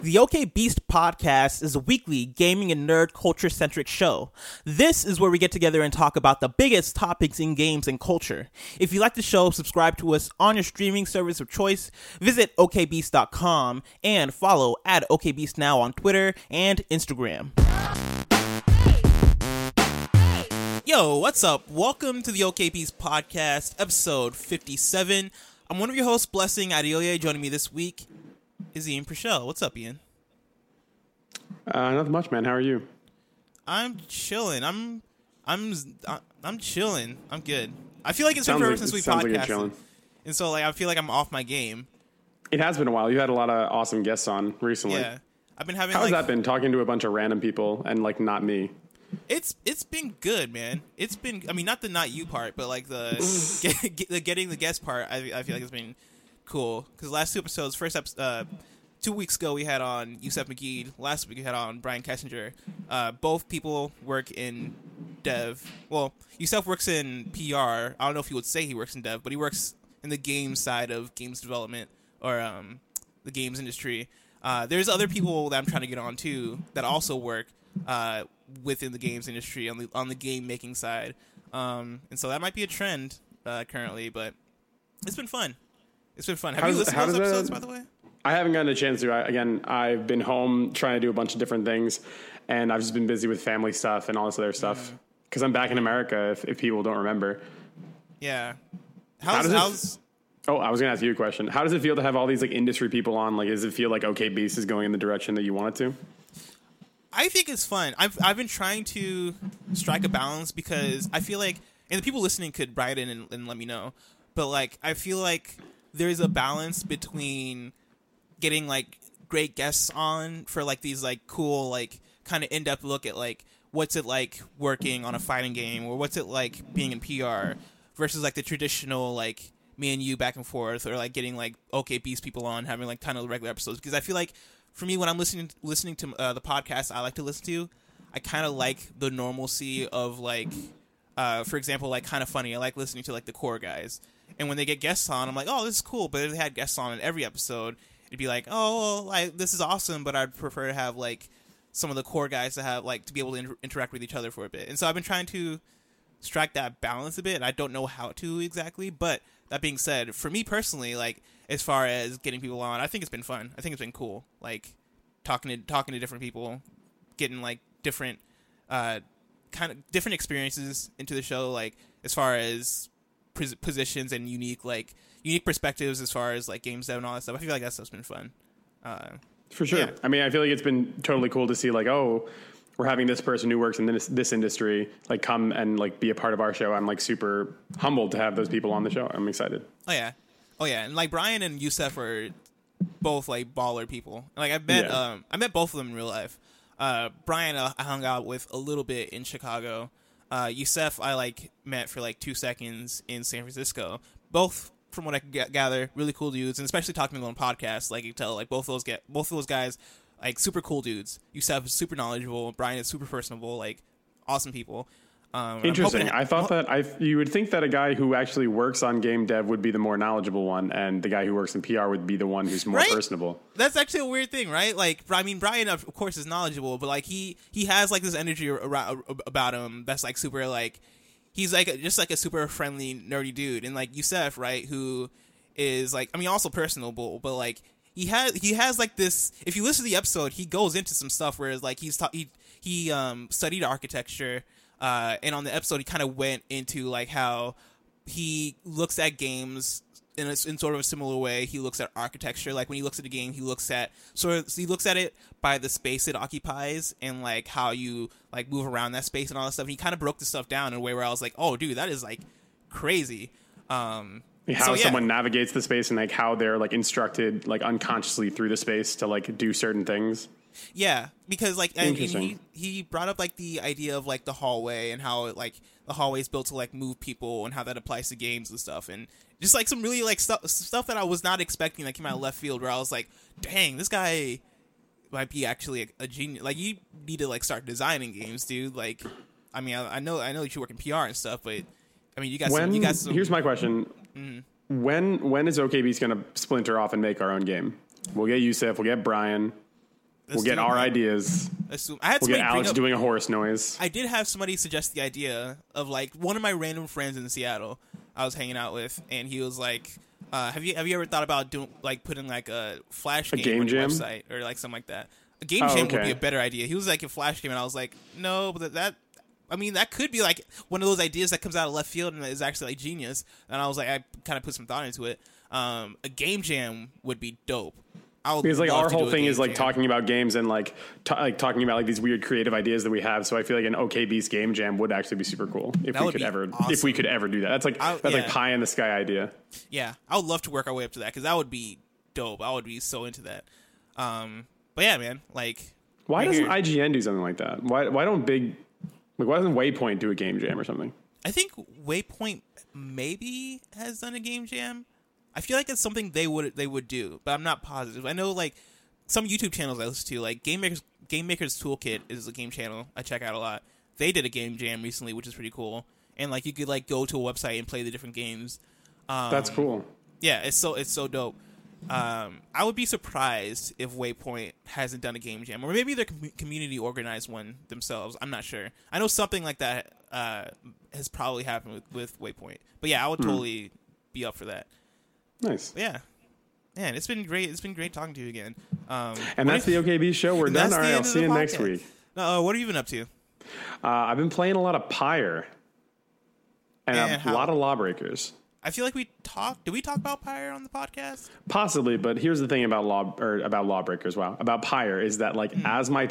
The OK Beast podcast is a weekly gaming and nerd culture-centric show. This is where we get together and talk about the biggest topics in games and culture. If you like the show, subscribe to us on your streaming service of choice, visit okbeast.com, and follow at OKBeastNow on Twitter and Instagram. Yo, what's up? Welcome to the OK Beast podcast, episode 57. I'm one of your hosts, Blessing Adeoye. Joining me this week is Ian Purcell. What's up, Ian? Nothing much, man. How are you? I'm chilling. I'm chilling. I'm good. I feel like it's been forever since we podcasted, and so I feel like I'm off my game. It has been a while. You had a lot of awesome guests on recently. Yeah, I've been having. How's that been? Talking to a bunch of random people and not me. It's been good, man. It's been. I mean, not the not you part, but the getting the guest part. I feel like it's been cool because the last two episodes, 2 weeks ago we had on Yusef McGee. Last week we had on Brian Kessinger. Both people work in dev. Well, Yusef works in PR. I don't know if he would say he works in dev, but he works in the game side of games development or the games industry. There's other people that I'm trying to get on too that also work within the games industry on the game making side. And so that might be a trend currently, but it's been fun. It's been fun. Have you listened to those episodes, by the way? I haven't gotten a chance to. I've been home trying to do a bunch of different things, and I've just been busy with family stuff and all this other stuff. Because I'm back in America, if people don't remember. Yeah. I was going to ask you a question. How does it feel to have all these industry people on? Does it feel like OK Beast is going in the direction that you want it to? I think it's fun. I've been trying to strike a balance because I feel like, and the people listening could write in and let me know, but I feel like there's a balance between getting great guests on for these cool kind of in-depth look at what's it like working on a fighting game, or what's it like being in PR, versus the traditional me and you back and forth, or getting OK Beast people on, having kind of regular episodes. Because I feel like for me, when I'm listening to the podcast I like to listen to, I kind of like the normalcy of for example, Kind of Funny. I like listening to the core guys. And when they get guests on, I'm like, oh, this is cool. But if they had guests on in every episode, it'd be oh, well, this is awesome, but I'd prefer to have some of the core guys to have to be able to interact with each other for a bit. And so I've been trying to strike that balance a bit. And I don't know how to exactly, but that being said, for me personally, as far as getting people on, I think it's been fun. I think it's been cool. Talking to different people, getting different kind of different experiences into the show, as far as positions and unique perspectives as far as games dev and all that stuff. I feel like that stuff's been fun. For sure. Yeah. I mean, I feel like it's been totally cool to see we're having this person who works in this industry come and be a part of our show. I'm super humbled to have those people on the show. I'm excited. Oh yeah. And Brian and Yusef are both baller people. I met both of them in real life. Brian I hung out with a little bit in Chicago. Yusef I met for 2 seconds in San Francisco. Both, from what I can gather, really cool dudes, and especially talking to them on podcasts, you can tell both of those guys super cool dudes. Yusef is super knowledgeable. Brian is super personable. Awesome people. Interesting. I thought that you would think that a guy who actually works on game dev would be the more knowledgeable one, and the guy who works in PR would be the one who's more personable. That's actually a weird thing, right? I mean, Brian of course is knowledgeable, but he has this energy about him that's super he's just a super friendly nerdy dude, and Yusef, right, who is I mean also personable, but he has this. If you listen to the episode, he goes into some stuff where he studied architecture. And on the episode, he kind of went into how he looks at games in sort of a similar way. He looks at architecture. When he looks at a game, he looks at it by the space it occupies and how you move around that space and all that stuff. And he kind of broke the stuff down in a way where I was oh, dude, that is crazy. Someone navigates the space and how they're instructed unconsciously through the space to do certain things. Yeah, because and he brought up the idea of the hallway and how the hallway is built to move people and how that applies to games and stuff, and just some really stuff that I was not expecting that came out of left field, where I was dang, this guy might be actually a genius. You need to start designing games, dude. I mean, I know that you work in PR and stuff, but I mean, you got some. Here's my question: When is OK Beast going to splinter off and make our own game? We'll get Yusef, we'll get Brian. We'll get our ideas. I had we'll get Alex doing a horse noise. I did have somebody suggest the idea of like one of my random friends in Seattle I was hanging out with, and he was like, "Have you ever thought about doing like putting like a flash game on your website or like something like that? A game jam would be a better idea." He was like a flash game, and I was like, "No, but that could be like one of those ideas that comes out of left field and is actually like genius." And I was like, I kind of put some thought into it. A game jam would be dope. Because like our whole thing is like talking about games and like talking about like these weird creative ideas that we have. So I feel like an OK Beast game jam would actually be super cool if we could ever do that. That's like like pie in the sky idea. Yeah, I would love to work our way up to that because that would be dope. I would be so into that. But yeah, man, like why doesn't IGN do something like that? Why doesn't Waypoint do a game jam or something? I think Waypoint maybe has done a game jam. I feel like it's something they would do, but I'm not positive. I know like some YouTube channels I listen to, like Game Maker's Toolkit is a game channel I check out a lot. They did a game jam recently, which is pretty cool. And like you could like go to a website and play the different games. That's cool. Yeah, it's so dope. I would be surprised if Waypoint hasn't done a game jam, or maybe their community organized one themselves. I'm not sure. I know something like that has probably happened with Waypoint. But yeah, I would totally be up for that. Nice. Yeah. Man, it's been great. It's been great talking to you again. And that's the OKB show. We're done. All right, I'll see you next week. What have you been up to? I've been playing a lot of Pyre and a lot of Lawbreakers. I feel like did we talk about Pyre on the podcast? Possibly, but here's the thing about Lawbreakers. Wow, about Pyre is that like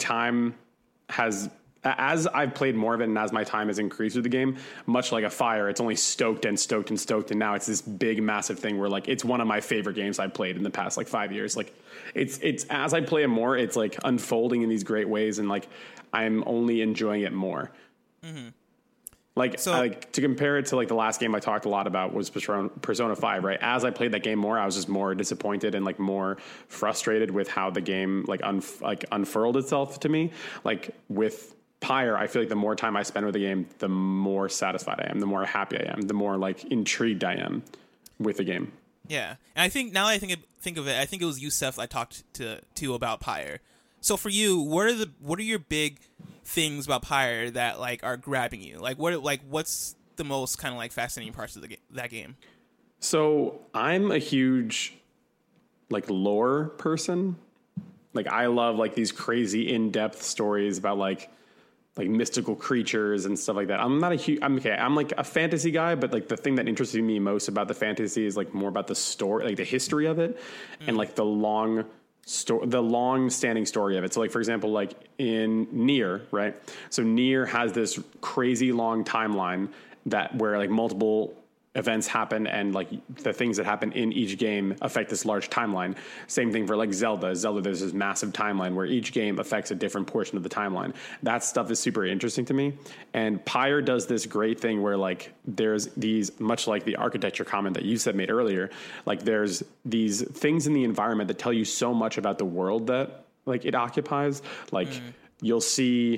as I've played more of it and as my time has increased with the game, much like a Fire, it's only stoked and stoked and stoked. And now it's this big, massive thing where like, it's one of my favorite games I've played in the past like 5 years. Like it's as I play it more, it's like unfolding in these great ways. And like, I'm only enjoying it more. Mm-hmm. Like to compare it to like the last game I talked a lot about was Persona 5, right? As I played that game more, I was just more disappointed and like more frustrated with how the game like unfurled itself to me. Like with Pyre, I feel like the more time I spend with the game, the more satisfied I am, the more happy I am, the more like intrigued I am with the game. Yeah, and I think now that I think of it, I think it was Youssef I talked to about Pyre. So for you, what are your big things about Pyre that like are grabbing you? Like what's the most kind of like fascinating parts of that game? So I'm a huge like lore person. Like I love like these crazy in-depth stories about like mystical creatures and stuff like that. I'm like a fantasy guy, but like the thing that interests me most about the fantasy is like more about the story, like the history of it and like the long standing story of it. So like, for example, like in Nier, right? So Nier has this crazy long timeline where like multiple events happen and like the things that happen in each game affect this large timeline. Same thing for like Zelda, there's this massive timeline where each game affects a different portion of the timeline. That stuff is super interesting to me. And Pyre does this great thing where like there's these, much like the architecture comment that you said made earlier, like there's these things in the environment that tell you so much about the world that like it occupies. Like you'll see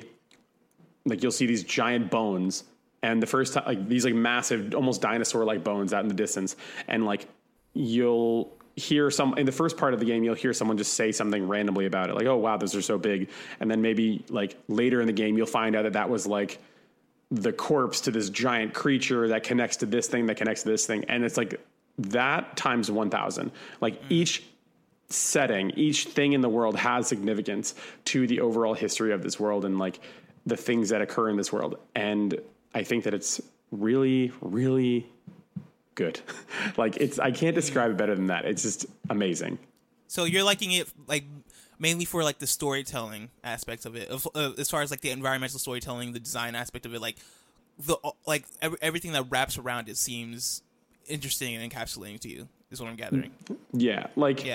these giant bones. And the first time, like these like massive, almost dinosaur-like bones out in the distance, and like you'll hear in the first part of the game, you'll hear someone just say something randomly about it, like, "Oh wow, those are so big," and then maybe like later in the game, you'll find out that was like the corpse to this giant creature that connects to this thing, and it's like that times 1,000. Like each setting, each thing in the world has significance to the overall history of this world and like the things that occur in this world, and I think that it's really, really good. Like I can't describe it better than that. It's just amazing. So you're liking it like mainly for like the storytelling aspects of it, as far as like the environmental storytelling, the design aspect of it, like everything that wraps around it seems interesting and encapsulating to you. Is what I'm gathering. Yeah,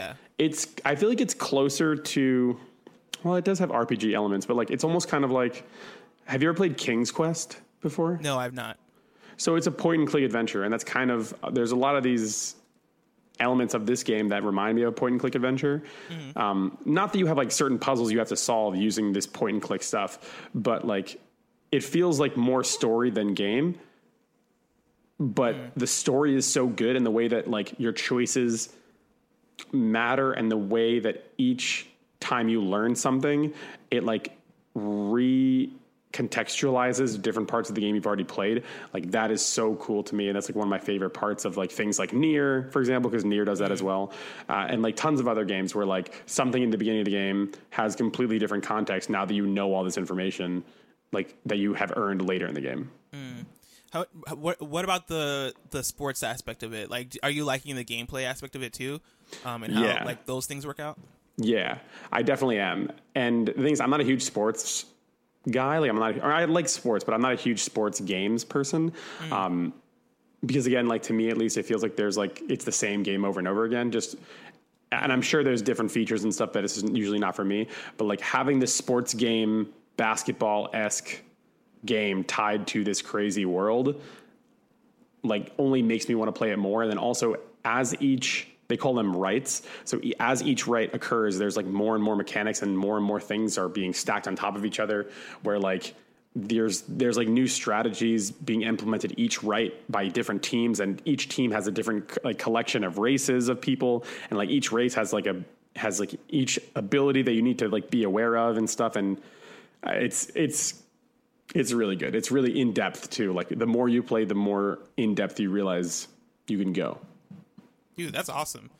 I feel like it's closer to. Well, it does have RPG elements, but like it's almost kind of like. Have you ever played King's Quest before? No, I've not. So it's a point and click adventure, and that's kind of there's a lot of these elements of this game that remind me of a point and click adventure. Mm-hmm. Not that you have like certain puzzles you have to solve using this point and click stuff, but like it feels like more story than game. But the story is so good, and the way that like your choices matter, and the way that each time you learn something, it like recontextualizes different parts of the game you've already played. Like that is so cool to me. And that's like one of my favorite parts of like things like Nier, for example, because Nier does that as well. And like tons of other games where like something in the beginning of the game has completely different context now that you know all this information like that you have earned later in the game. What about the sports aspect of it? Like, are you liking the gameplay aspect of it too? And how like those things work out? Yeah, I definitely am. And the thing is, I'm not a huge sports guy. Like I like sports, but I'm not a huge sports games person. Because again, like to me, at least it feels like there's like, it's the same game over and over again. And I'm sure there's different features and stuff that is usually not for me, but like having this sports game, basketball-esque game tied to this crazy world, like only makes me want to play it more. And then also they call them rights. So as each right occurs, there's like more and more mechanics and more things are being stacked on top of each other where like there's like new strategies being implemented each right by different teams. And each team has a different like collection of races of people. And like each race has like each ability that you need to like be aware of and stuff. And it's really good. It's really in depth too. Like the more you play, the more in depth you realize you can go. Dude, that's awesome.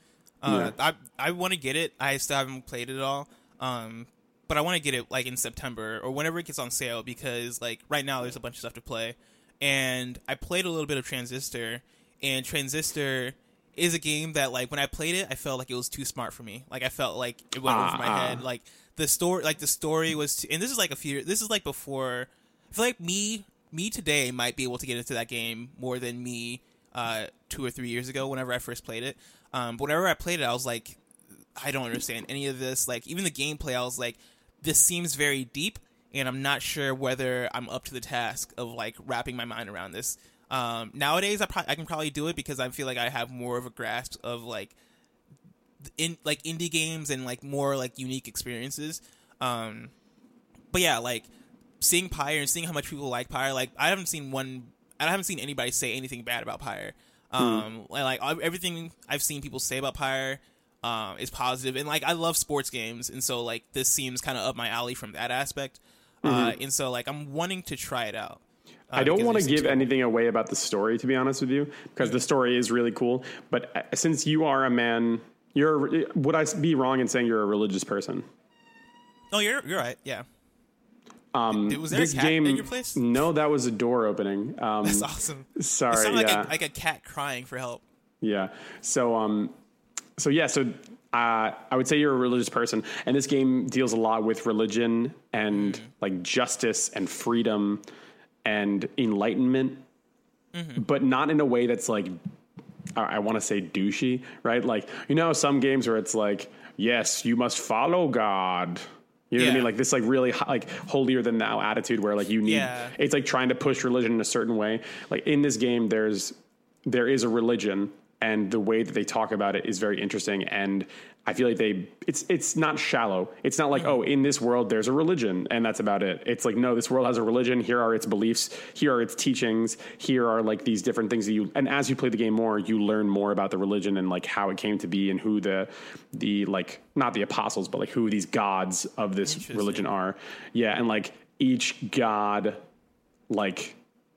I want to get it. I still haven't played it at all. But I want to get it like in September or whenever it gets on sale because like right now there's a bunch of stuff to play. And I played a little bit of Transistor, and Transistor is a game that like when I played it, I felt like it was too smart for me. Like I felt like it went over my head. Like the story was and this is like before. I feel like me today might be able to get into that game more than me 2 or 3 years ago whenever I first played it. But whenever I played it, I was like, I don't understand any of this. Like even the gameplay, I was like, this seems very deep, and I'm not sure whether I'm up to the task of like wrapping my mind around this. Nowadays, I can probably do it because I feel like I have more of a grasp of like indie games and like more like unique experiences. But yeah, like seeing Pyre and seeing how much people like Pyre, like I haven't seen anybody say anything bad about Pyre. Like everything I've seen people say about Pyre is positive, and like I love sports games, and so like this seems kind of up my alley from that aspect. And so like I'm wanting to try it out. I don't want to give anything away about the story, to be honest with you, because the story is really cool. But since you are a man, would I be wrong in saying you're a religious person? Oh, you're right. Yeah. Was there this a cat game, in your place? No, that was a door opening. That's awesome. Sorry. It sounded like a cat crying for help. Yeah. So I would say you're a religious person, and this game deals a lot with religion and like justice and freedom and enlightenment, but not in a way that's like, I want to say douchey, right? Like, some games where it's like, yes, you must follow God. You know what I mean? Like this, like really like holier than thou attitude where like it's like trying to push religion in a certain way. Like in this game, there is a religion, and the way that they talk about it is very interesting. And I feel like it's not shallow. It's not like, oh, in this world, there's a religion and that's about it. It's like, no, this world has a religion. Here are its beliefs. Here are its teachings. Here are like these different things and as you play the game more, you learn more about the religion and like how it came to be and who the like, not the apostles, but like who these gods of this religion are. Yeah. And like each god, like,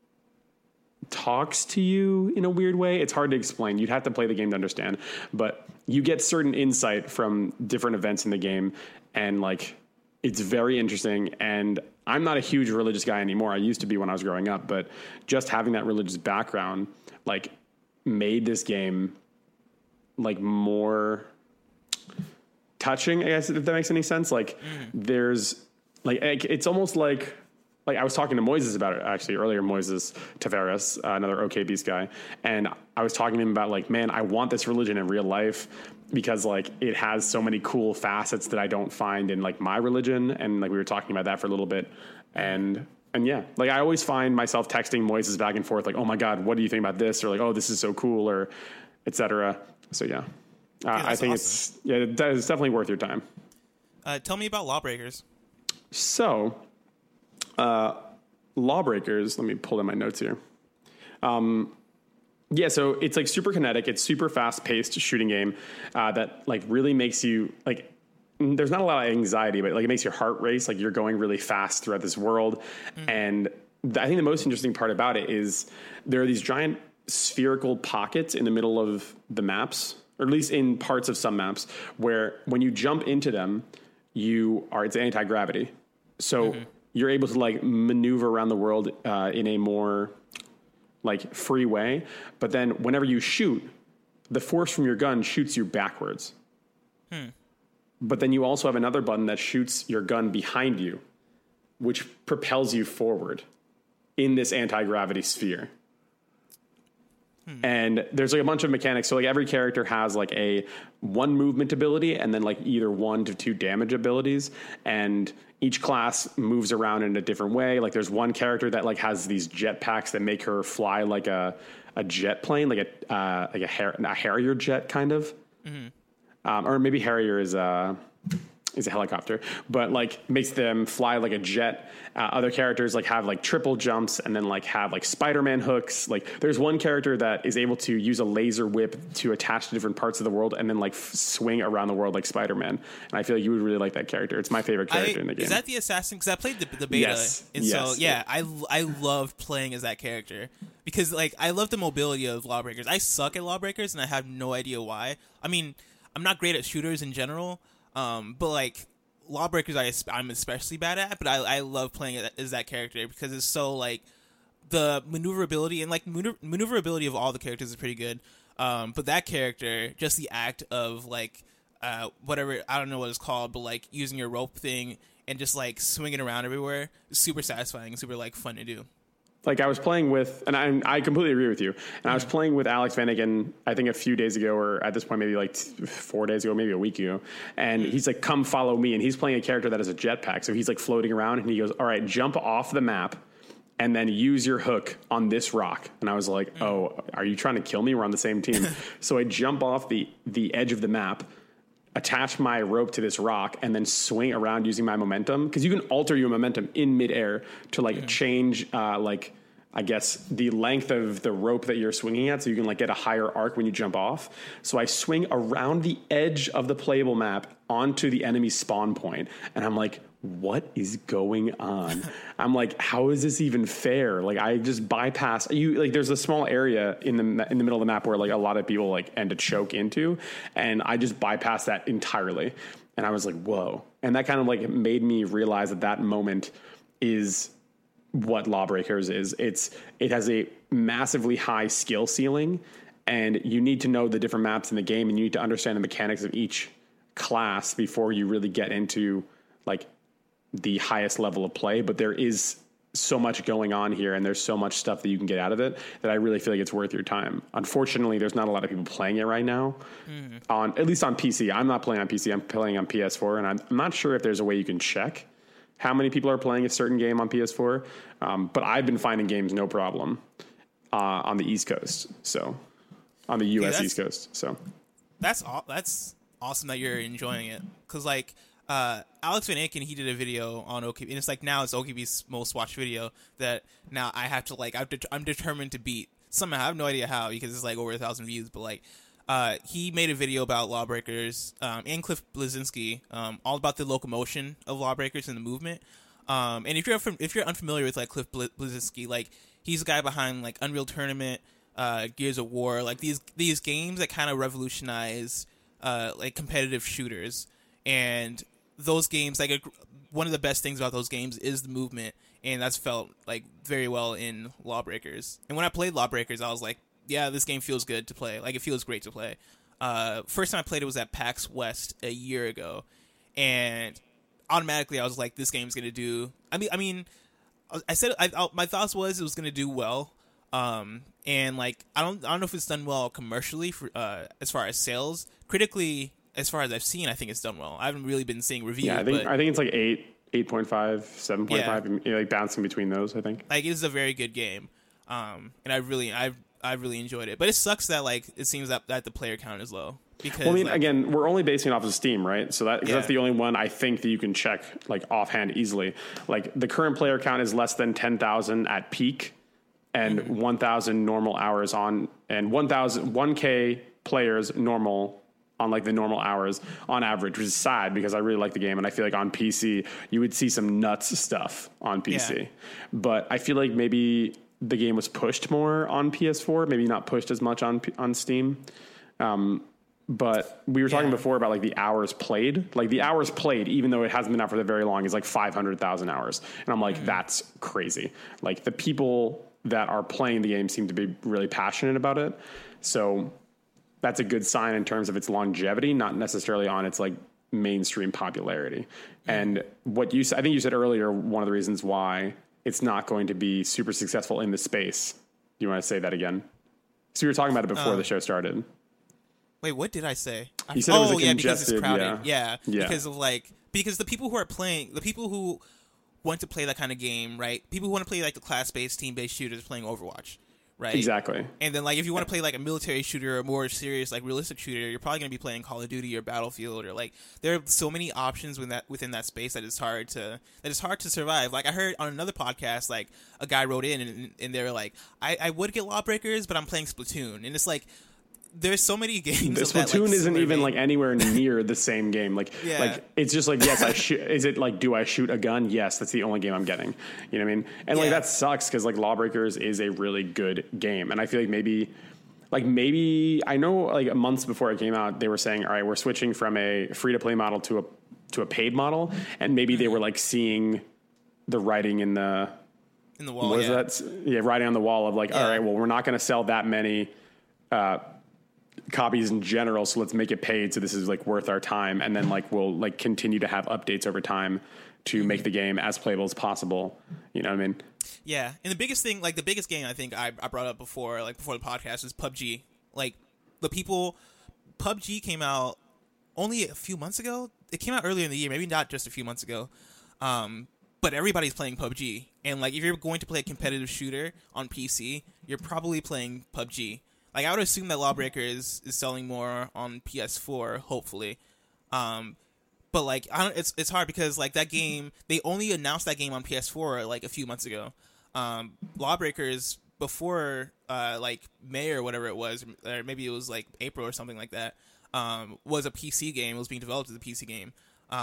talks to you in a weird way. It's hard to explain. You'd have to play the game to understand, but you get certain insight from different events in the game, and like it's very interesting. And I'm not a huge religious guy anymore. I used to be when I was growing up, but just having that religious background like made this game like more touching, I guess, if that makes any sense. Like there's like, it's almost like I was talking to Moises about it actually earlier, Moises Tavares, another OK Beast guy. And I was talking to him about like, man, I want this religion in real life because like it has so many cool facets that I don't find in like my religion. And like we were talking about that for a little bit. And yeah, like I always find myself texting Moises back and forth, like, oh my God, what do you think about this? Or like, oh, this is so cool, or et cetera. So yeah, I think awesome. It's definitely worth your time. Tell me about Lawbreakers. So, Lawbreakers, let me pull in my notes here. Yeah, so it's like super kinetic. It's super fast paced shooting game, that like really makes you like there's not a lot of anxiety, but like it makes your heart race. Like you're going really fast throughout this world. And I think the most interesting part about it is there are these giant spherical pockets in the middle of the maps, or at least in parts of some maps, where when you jump into them, it's anti-gravity. So you're able to like maneuver around the world in a more like free way. But then whenever you shoot, the force from your gun shoots you backwards. But then you also have another button that shoots your gun behind you, which propels you forward in this anti-gravity sphere. And there's like a bunch of mechanics. So like every character has like a 1 movement ability and then like either 1 to 2 damage abilities. And each class moves around in a different way. Like there's one character that like has these jetpacks that make her fly like a jet plane, like a Harrier jet kind of. Or maybe Harrier is a helicopter, but like makes them fly like a jet. Other characters like have like triple jumps and then like have like Spider-Man hooks. Like there's one character that is able to use a laser whip to attach to different parts of the world and then like swing around the world like Spider-Man. And I feel like you would really like that character. It's my favorite character in the game. Is that the assassin? Because I played the beta. Yes. And so yeah, I loved playing as that character because like I love the mobility of Lawbreakers. I suck at Lawbreakers and I have no idea why. I mean, I'm not great at shooters in general. But like Lawbreakers, I'm especially bad at. But I love playing it as that character because it's so like the maneuverability and like maneuverability of all the characters is pretty good. But that character, just the act of like whatever, I don't know what it's called, but like using your rope thing and just like swinging around everywhere is super satisfying, super like fun to do. Like I was playing with, and I completely agree with you. And I was playing with Alex Vanagan, I think a few days ago, or at this point maybe like 4 days ago, maybe a week ago. And he's like, "Come follow me." And he's playing a character that has a jetpack, so he's like floating around. And he goes, "All right, jump off the map, and then use your hook on this rock." And I was like, "Oh, are you trying to kill me? We're on the same team." So I jump off the edge of the map, attach my rope to this rock, and then swing around using my momentum, because you can alter your momentum in midair to like change like I guess the length of the rope that you're swinging at, so you can like get a higher arc when you jump off. So I swing around the edge of the playable map onto the enemy spawn point, and I'm like, what is going on? I'm like, how is this even fair? Like I just bypass you. Like there's a small area in the middle of the map where like a lot of people like end to choke into, and I just bypass that entirely. And I was like, whoa. And that kind of like made me realize that moment is what Lawbreakers is. It has a massively high skill ceiling, and you need to know the different maps in the game, and you need to understand the mechanics of each class before you really get into like the highest level of play. But there is so much going on here, and there's so much stuff that you can get out of it that I really feel like it's worth your time. Unfortunately, there's not a lot of people playing it right now, at least on PC. I'm not playing on PC. I'm playing on PS4, and I'm not sure if there's a way you can check how many people are playing a certain game on PS4. But I've been finding games no problem on the East Coast. So on the US East Coast. So that's awesome that you're enjoying it. Cause like, Alex Van Aken, he did a video on OKB, and it's like now it's OKB's most watched video that now I have to like, I'm determined to beat somehow. I have no idea how, because it's like over 1,000 views, but like, he made a video about Lawbreakers, and Cliff Bleszinski, all about the locomotion of Lawbreakers and the movement. And if you're unfamiliar with like Cliff Bleszinski, like he's the guy behind like Unreal Tournament, Gears of War, like these games that kind of revolutionize like competitive shooters. And those games, like one of the best things about those games is the movement, and that's felt like very well in Lawbreakers. And when I played Lawbreakers, I was like, yeah, this game feels good to play. Like, it feels great to play. First time I played it was at PAX West a year ago, and automatically I was like, this game's gonna do. I mean, my thoughts was it was gonna do well. And like, I don't know if it's done well commercially for as far as sales. Critically, as far as I've seen, I think it's done well. I haven't really been seeing reviews. Yeah, I think it's like 8.5, 7.5, like bouncing between those. I think like it's a very good game, and I really enjoyed it. But it sucks that like it seems that the player count is low. Because, well, I mean, like, again, we're only basing it off of Steam, right? So that's the only one I think that you can check like offhand easily. Like the current player count is less than 10,000 at peak, and 1,000 normal hours on, and 1K players normal on like the normal hours on average, which is sad because I really like the game. And I feel like on PC, you would see some nuts stuff on PC. Yeah. But I feel like maybe the game was pushed more on PS4, maybe not pushed as much on Steam. But we were talking before about like the hours played. Like the hours played, even though it hasn't been out for that very long, is like 500,000 hours. And I'm like, that's crazy. Like the people that are playing the game seem to be really passionate about it. So that's a good sign in terms of its longevity, not necessarily on its like mainstream popularity. And what you said, I think you said earlier, one of the reasons why it's not going to be super successful in the space. Do you want to say that again? So we were talking about it before the show started. Wait, what did I say? You said it was a because it's crowded. Yeah. Because of because the people who are playing, the people who want to play that kind of game, right? People who want to play like the class-based, team-based shooters playing Overwatch, right? Exactly. And then like if you want to play like a military shooter or a more serious like realistic shooter, you're probably going to be playing Call of Duty or Battlefield or like there are so many options within that space that it's hard to survive. Like I heard on another podcast, like a guy wrote in and they were like, I would get Lawbreakers, but I'm playing Splatoon, and it's like. There's so many games. Splatoon isn't even like anywhere near the same game. Like it's just like, yes, I shoot. Is it like, do I shoot a gun? Yes, that's the only game I'm getting. You know what I mean? And like that sucks because like Lawbreakers is a really good game, and I feel like maybe I know like months before it came out, they were saying, all right, we're switching from a free to play model to a paid model, and maybe they were like seeing the writing in the wall. What is that? Yeah, writing on the wall of like, all right, well, we're not going to sell that many. Copies in general, so let's make it paid so this is like worth our time, and then like we'll like continue to have updates over time to make the game as playable as possible. You know what I mean? Yeah, and the biggest game I think I brought up before the podcast is PUBG. Like PUBG came out only a few months ago. It came out earlier in the year, maybe not just a few months ago. But everybody's playing PUBG, and like if you're going to play a competitive shooter on PC, you're probably playing PUBG. Like, I would assume that Lawbreakers is selling more on PS4, hopefully. But, like, it's hard because, like, that game, they only announced that game on PS4, like, a few months ago. Lawbreakers, before, like, May or whatever it was, or maybe it was, like, April or something like that, was a PC game. It was being developed as a PC game.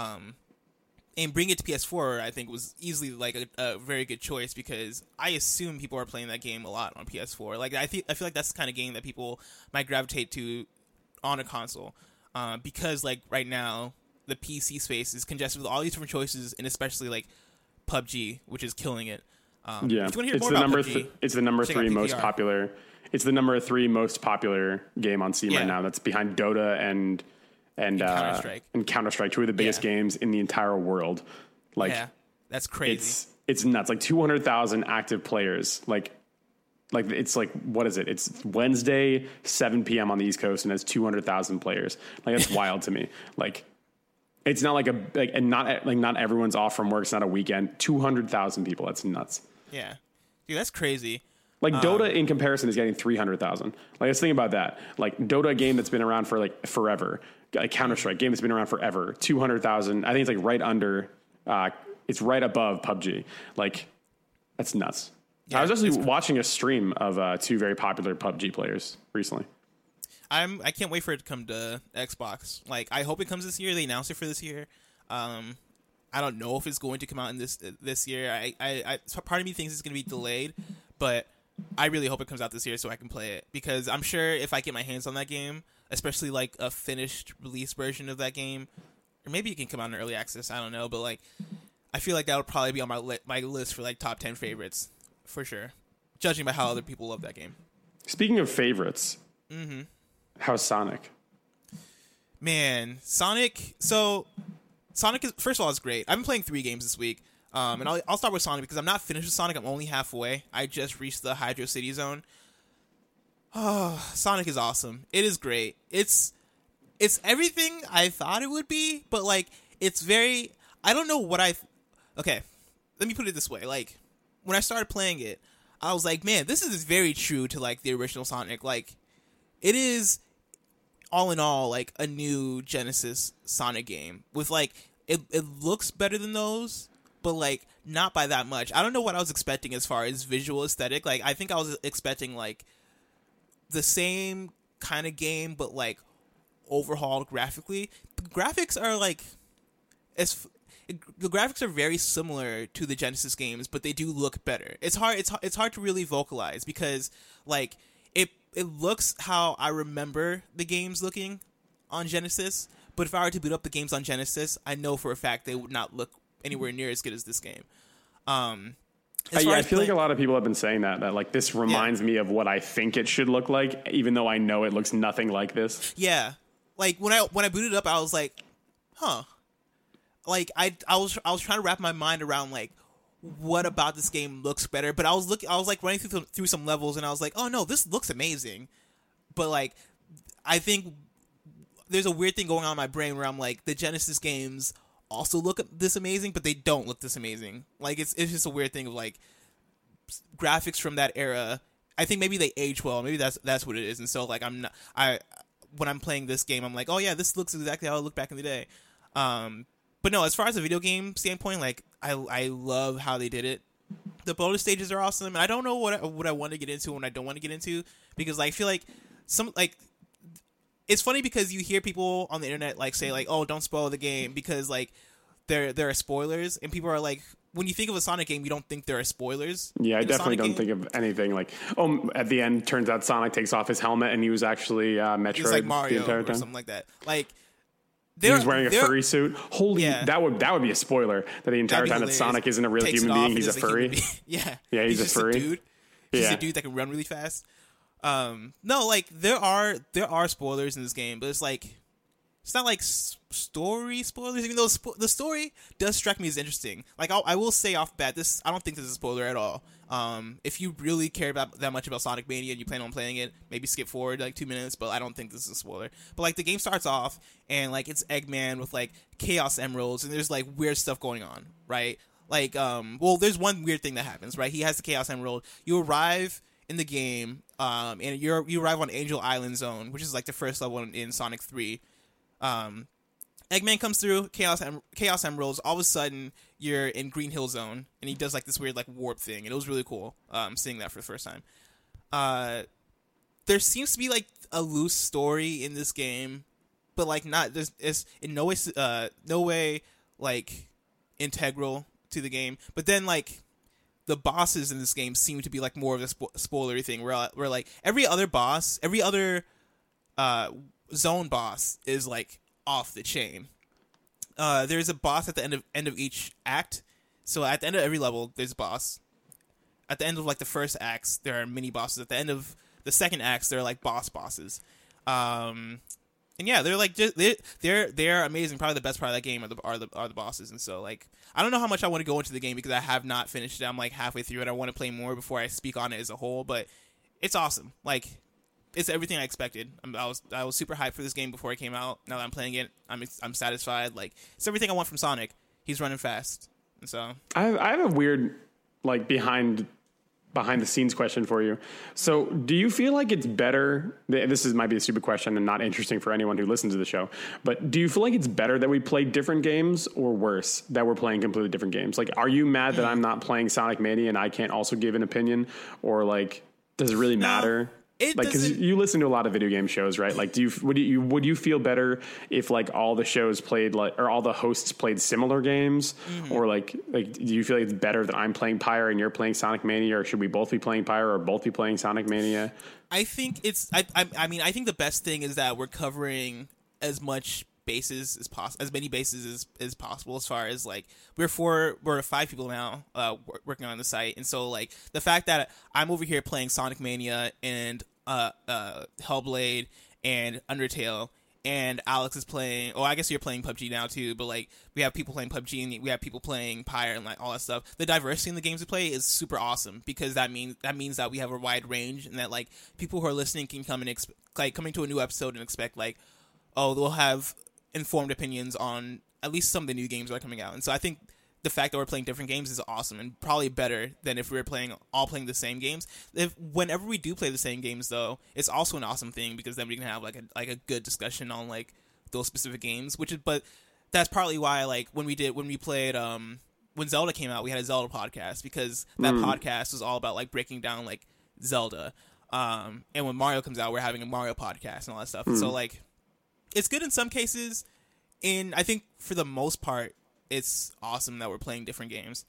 And bring it to PS4, I think, was easily like a very good choice because I assume people are playing that game a lot on PS4. Like I feel like that's the kind of game that people might gravitate to on a console, because like right now the PC space is congested with all these different choices, and especially like PUBG, which is killing it. It's the number three most popular. It's the number 3 most popular game on Steam right now. That's behind Dota and Counter-Strike, 2 of the biggest games in the entire world. Like, that's crazy. It's nuts. Like 200,000 active players. Like it's like, what is it? It's Wednesday, 7 p.m. on the East Coast, and has 200,000 players. Like that's wild to me. Like it's not and not everyone's off from work. It's not a weekend. 200,000 people. That's nuts. Yeah, dude, that's crazy. Like Dota in comparison is getting 300,000. Like let's think about that. Like Dota, a game that's been around for like forever. Like Counter-Strike, game that's been around forever. 200,000. I think it's like right under. It's right above PUBG. Like that's nuts. Yeah, I was actually watching a stream of 2 very popular PUBG players recently. I can't wait for it to come to Xbox. Like I hope it comes this year. They announced it for this year. I don't know if it's going to come out in this year. I part of me thinks it's going to be delayed, but I really hope it comes out this year so I can play it, because I'm sure if I get my hands on that game, especially like a finished release version of that game, or maybe it can come out in early access, I don't know, but like I feel like that would probably be on my list for like top 10 favorites for sure, judging by how other people love that game. Speaking of favorites, how's Sonic? Man, Sonic is, first of all, it's great. I've been playing 3 games this week. And I'll start with Sonic because I'm not finished with Sonic. I'm only halfway. I just reached the Hydro City zone. Oh, Sonic is awesome. It is great. It's everything I thought it would be, but like it's very. I don't know what Okay, let me put it this way. Like when I started playing it, I was like, man, this is very true to like the original Sonic. Like it is all in all like a new Genesis Sonic game with like it looks better than those. But, like, not by that much. I don't know what I was expecting as far as visual aesthetic. Like, I think I was expecting, like, the same kind of game, but, like, overhauled graphically. The graphics are like the graphics are very similar to the Genesis games, but they do look better. It's hard to really vocalize because like it looks how I remember the games looking on Genesis, but if I were to boot up the games on Genesis, I know for a fact they would not look anywhere near as good as this game. I feel like a lot of people have been saying that like this reminds me of what I think it should look like, even though I know it looks nothing like this. Yeah, like when I booted up, I was like, huh. Like I was trying to wrap my mind around like what about this game looks better, but I was like running through some levels, and I was like, oh no, this looks amazing, but like I think there's a weird thing going on in my brain where I'm like, the Genesis games also look this amazing, but they don't look this amazing. Like it's just a weird thing of like graphics from that era. I think maybe they age well. Maybe that's what it is. And so like when I'm playing this game, I'm like, oh yeah, this looks exactly how it looked back in the day. But no, as far as a video game standpoint, like I love how they did it. The bonus stages are awesome, and I don't know what I want to get into and what I don't want to get into, because I feel like it's funny because you hear people on the internet like say like, oh, don't spoil the game because like there are spoilers, and people are like, when you think of a Sonic game, you don't think there are spoilers. Yeah, I definitely don't think of anything like, oh, at the end turns out Sonic takes off his helmet and he was actually Metroid. He's like Mario the entire or time. something like that. Like he was wearing a furry suit. Holy, yeah. that would be a spoiler that the entire time that Sonic isn't a real human being, he's a furry. Yeah, he's a furry. A dude. He's a dude that can run really fast. No, like there are spoilers in this game, but it's not like story spoilers, even though the story does strike me as interesting. Like I will say off bat, I don't think this is a spoiler at all. If you really care about that much about Sonic Mania and you plan on playing it, maybe skip forward like 2 minutes, but I don't think this is a spoiler. But like the game starts off and like it's Eggman with like Chaos Emeralds, and there's like weird stuff going on, right? Like well, there's one weird thing that happens, right? He has the Chaos Emerald. You arrive in the game, and you arrive on Angel Island Zone, which is like the first level in Sonic 3. Eggman comes through, Chaos Emeralds. All of a sudden, you're in Green Hill Zone, and he does like this weird like warp thing, and it was really cool. Seeing that for the first time. There seems to be like a loose story in this game, but like not. It's in no way like integral to the game. But then like the bosses in this game seem to be like more of a spoilery thing, where like every other zone boss is like off the chain. There's a boss at the end of each act. So at the end of every level, there's a boss. At the end of like the first acts, there are mini bosses. At the end of the second acts, there are like bosses. And yeah, they're like they're amazing. Probably the best part of that game are the bosses. And so like I don't know how much I want to go into the game because I have not finished it. I'm like halfway through it. I want to play more before I speak on it as a whole. But it's awesome. Like it's everything I expected. I was super hyped for this game before it came out. Now that I'm playing it, I'm satisfied. Like it's everything I want from Sonic. He's running fast, and so I have a weird like behind the scenes question for you. So, do you feel like it's better? Might be a stupid question and not interesting for anyone who listens to the show. But do you feel like it's better that we play different games, or worse that we're playing completely different games? Like, are you mad that I'm not playing Sonic Mania and I can't also give an opinion, or like, does it really matter? Because you listen to a lot of video game shows, right? Like, would you feel better if like all the shows played or all the hosts played similar games, or like do you feel like it's better that I'm playing Pyre and you're playing Sonic Mania, or should we both be playing Pyre or both be playing Sonic Mania? I think I mean I think the best thing is that we're covering as much bases as possible, as many bases as possible. As far as like we're 5 people now working on the site, and so like the fact that I'm over here playing Sonic Mania and Hellblade and Undertale, and Alex is playing, I guess you're playing PUBG now too, but like we have people playing PUBG and we have people playing Pyre and like all that stuff. The diversity in the games we play is super awesome, because that means that we have a wide range, and that like people who are listening can come and coming to a new episode and expect like, oh, they'll have informed opinions on at least some of the new games that are coming out. And so I think the fact that we're playing different games is awesome, and probably better than if we were all playing the same games. Whenever we do play the same games, though, it's also an awesome thing, because then we can have like a good discussion on like those specific games. But that's partly why like when Zelda came out, we had a Zelda podcast, because that podcast was all about like breaking down like Zelda. And when Mario comes out, we're having a Mario podcast and all that stuff. And so like it's good in some cases. And I think for the most part, it's awesome that we're playing different games.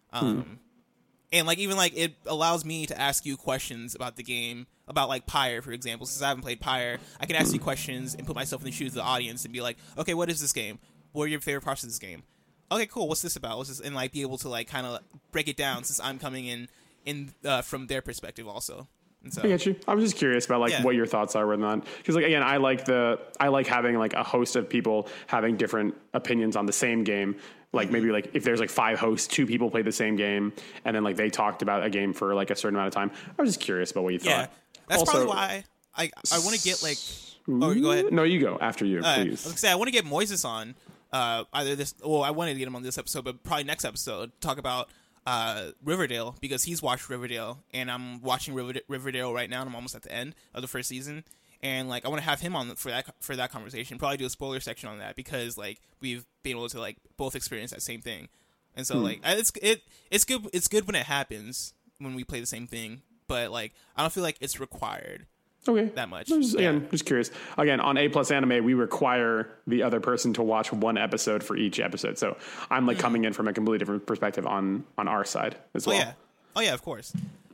And like even like it allows me to ask you questions about the game, about like Pyre, for example. Since I haven't played Pyre, I can ask you questions and put myself in the shoes of the audience and be like, okay, what is this game? What are your favorite parts of this game? Okay, cool. What's this about? What's this? And like be able to like kind of break it down since I'm coming in from their perspective also. And so, I get you. I was just curious about like what your thoughts are with that, because like again, I like having like a host of people having different opinions on the same game. Like maybe like if there's like 5 hosts, 2 people play the same game, and then like they talked about a game for like a certain amount of time. I was just curious about what you thought. Yeah, that's also, probably why I want to get like. Oh, go ahead. No, you go after you, please. I was gonna say I want to get Moises on either this. Well, I wanted to get him on this episode, but probably next episode talk about Riverdale, because he's watched Riverdale and I'm watching Riverdale right now, and I'm almost at the end of the first season. And like I want to have him on for that conversation. Probably do a spoiler section on that, because like we've been able to like both experience that same thing. And so like it's good when it happens when we play the same thing, but like I don't feel like it's required. Okay. That much. Again, just curious. Again, on A+ Anime, we require the other person to watch 1 episode for each episode. So I'm like coming in from a completely different perspective on our side as well. Oh yeah, of course.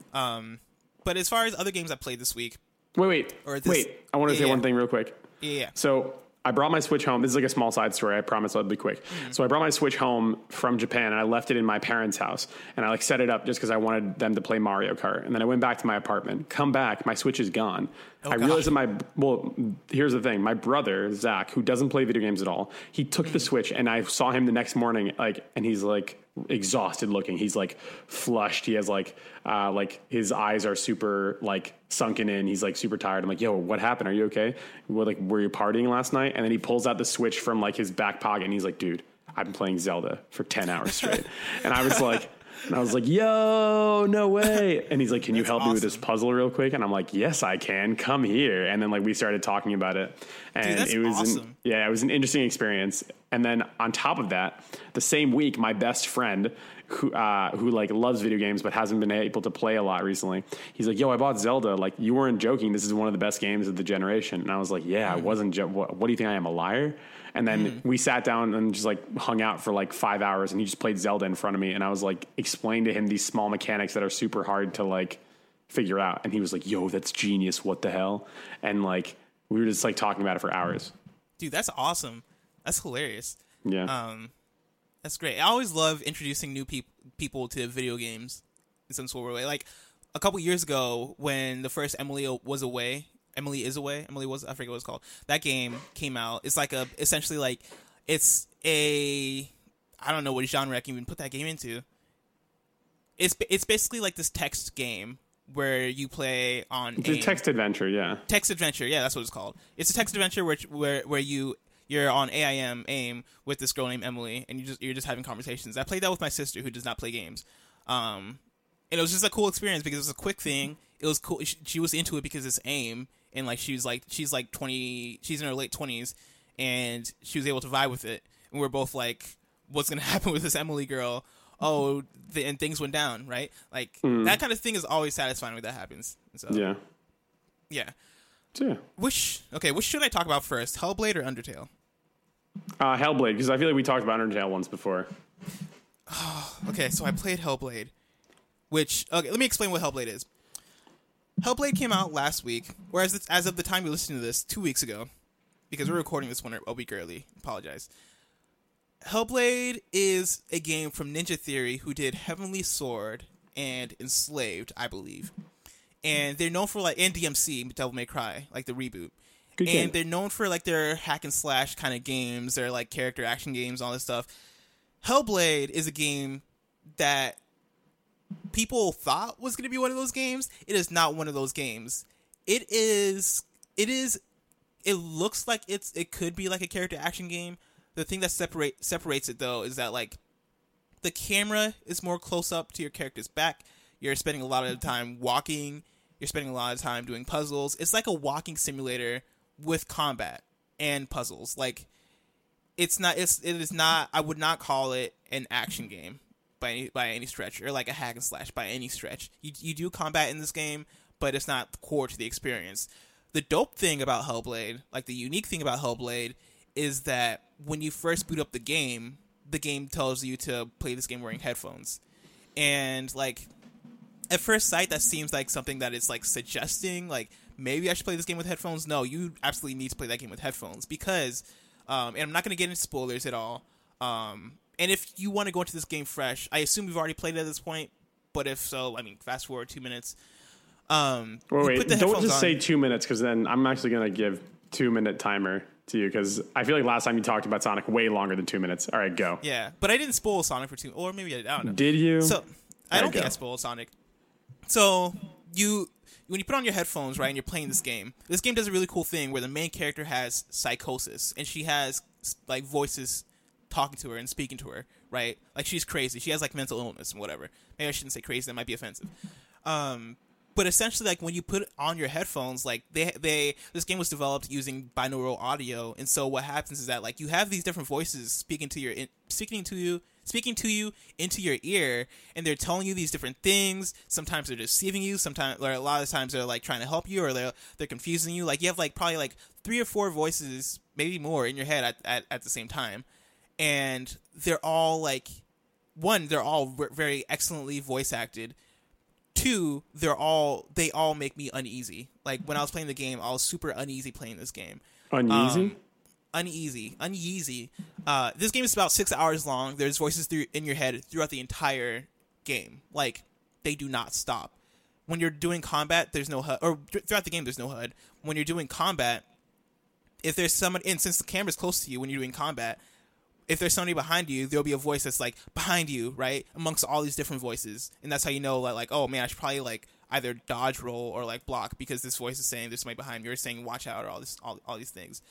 But as far as other games I played this week. Wait. I want to say one thing real quick. Yeah. So I brought my Switch home. This is like a small side story. I promise I'll be quick. So I brought my Switch home from Japan, and I left it in my parents' house. And I like set it up just because I wanted them to play Mario Kart. And then I went back to my apartment. Come back, my Switch is gone. I realized that here's the thing. My brother, Zach, who doesn't play video games at all, he took the Switch, and I saw him the next morning, and he's like exhausted looking. He's like flushed. He has like his eyes are super like sunken in. He's like super tired. I'm like, yo, what happened? Are you okay? Were you partying last night? And then he pulls out the Switch from like his back pocket, and he's like, dude, I've been playing Zelda for 10 hours straight. And I was like, yo, no way. And he's like, can you help me with this puzzle real quick? And I'm like, yes, I can. Come here. And then like we started talking about it. And dude, it was awesome. It was an interesting experience. And then on top of that, the same week, my best friend who like loves video games but hasn't been able to play a lot recently, he's like, yo, I bought Zelda. Like, you weren't joking. This is one of the best games of the generation. And I was like, yeah, I wasn't. What do you think? I am a liar? And then we sat down and just like hung out for like 5 hours, and he just played Zelda in front of me. And I was like, explain to him these small mechanics that are super hard to like figure out. And he was like, yo, that's genius. What the hell? And like, we were just like talking about it for hours. Dude, that's awesome. That's hilarious. Yeah. That's great. I always love introducing new people to video games in some sort of way. Like a couple years ago when the first Emily is Away, I forget what it's called. That game came out. It's like essentially like it's a, I don't know what genre I can even put that game into. It's basically like this text game where you play on it's a text adventure, yeah. Text adventure, yeah, that's what it's called. It's a text adventure where you're on AIM with this girl named Emily, and you're just having conversations. I played that with my sister, who does not play games. And it was just a cool experience because it was a quick thing. It was cool. She was into it because it's AIM, and like she's like 20, she's in her late 20s, and she was able to vibe with it. And we're both like, what's gonna happen with this Emily girl? Oh, and things went down, right? Like that kind of thing is always satisfying when that happens. So, yeah. So, yeah. Which should I talk about first, Hellblade or Undertale? Hellblade, because I feel like we talked about Undertale once before. Okay, so I played Hellblade, let me explain what Hellblade is. Hellblade came out last week, or as of the time you listen to this, 2 weeks ago, because we're recording this one a week early. Apologize. Hellblade is a game from Ninja Theory, who did Heavenly Sword and Enslaved, I believe. And they're known for and DMC, Devil May Cry, like the reboot. Good game. And they're known for like their hack and slash kind of games, their like character action games, all this stuff. Hellblade is a game that people thought was going to be one of those games. It is not one of those games. It looks like it could be like a character action game. The thing that separates it though is that like the camera is more close up to your character's back. You're spending a lot of the time walking. You're spending a lot of time doing puzzles. It's like a walking simulator with combat and puzzles. Like it is not. I would not call it an action game by any stretch, or like a hack and slash by any stretch. You do combat in this game, but it's not core to the experience. the dope thing about Hellblade, like the unique thing about Hellblade, is that when you first boot up the game tells you to play this game wearing headphones. And like at first sight, that seems like something that is like suggesting like maybe I should play this game with headphones. No, you absolutely need to play that game with headphones because, and I'm not going to get into spoilers at all. And if you want to go into this game fresh, I assume you've already played it at this point. But if so, I mean, fast forward 2 minutes. Wait, don't just say 2 minutes because then I'm actually going to give 2-minute timer to you because I feel like last time you talked about Sonic way longer than 2 minutes. All right, go. Yeah, but I didn't spoil Sonic for 2, or maybe I don't know. Did you? So I don't think I spoiled Sonic. So when you put on your headphones, right, and you're playing this game does a really cool thing where the main character has psychosis and she has like voices talking to her and speaking to her, right? Like she's crazy. She has like mental illness and whatever. Maybe I shouldn't say crazy. That might be offensive. But essentially, like when you put on your headphones, like this game was developed using binaural audio, and so what happens is that like you have these different voices speaking to you into your ear, and they're telling you these different things. Sometimes they're deceiving you. Sometimes, or a lot of times, they're like trying to help you, or they're confusing you. Like you have like probably like 3 or 4 voices, maybe more, in your head at the same time, and they're all like, one, they're all very excellently voice acted. 2, they all make me uneasy. Like when I was playing the game, I was super uneasy playing this game. Uneasy? Uneasy. This game is about 6 hours long. There's voices in your head throughout the entire game. Like they do not stop. When you're doing combat, there's no HUD, or throughout the game, there's no HUD. When you're doing combat, if there's someone, and since the camera's close to you when you're doing combat, if there's somebody behind you, there'll be a voice that's like behind you, right? Amongst all these different voices. And that's how you know that, like, oh man, I should probably like either dodge roll or like block because this voice is saying there's somebody behind me, or saying watch out, or all these things.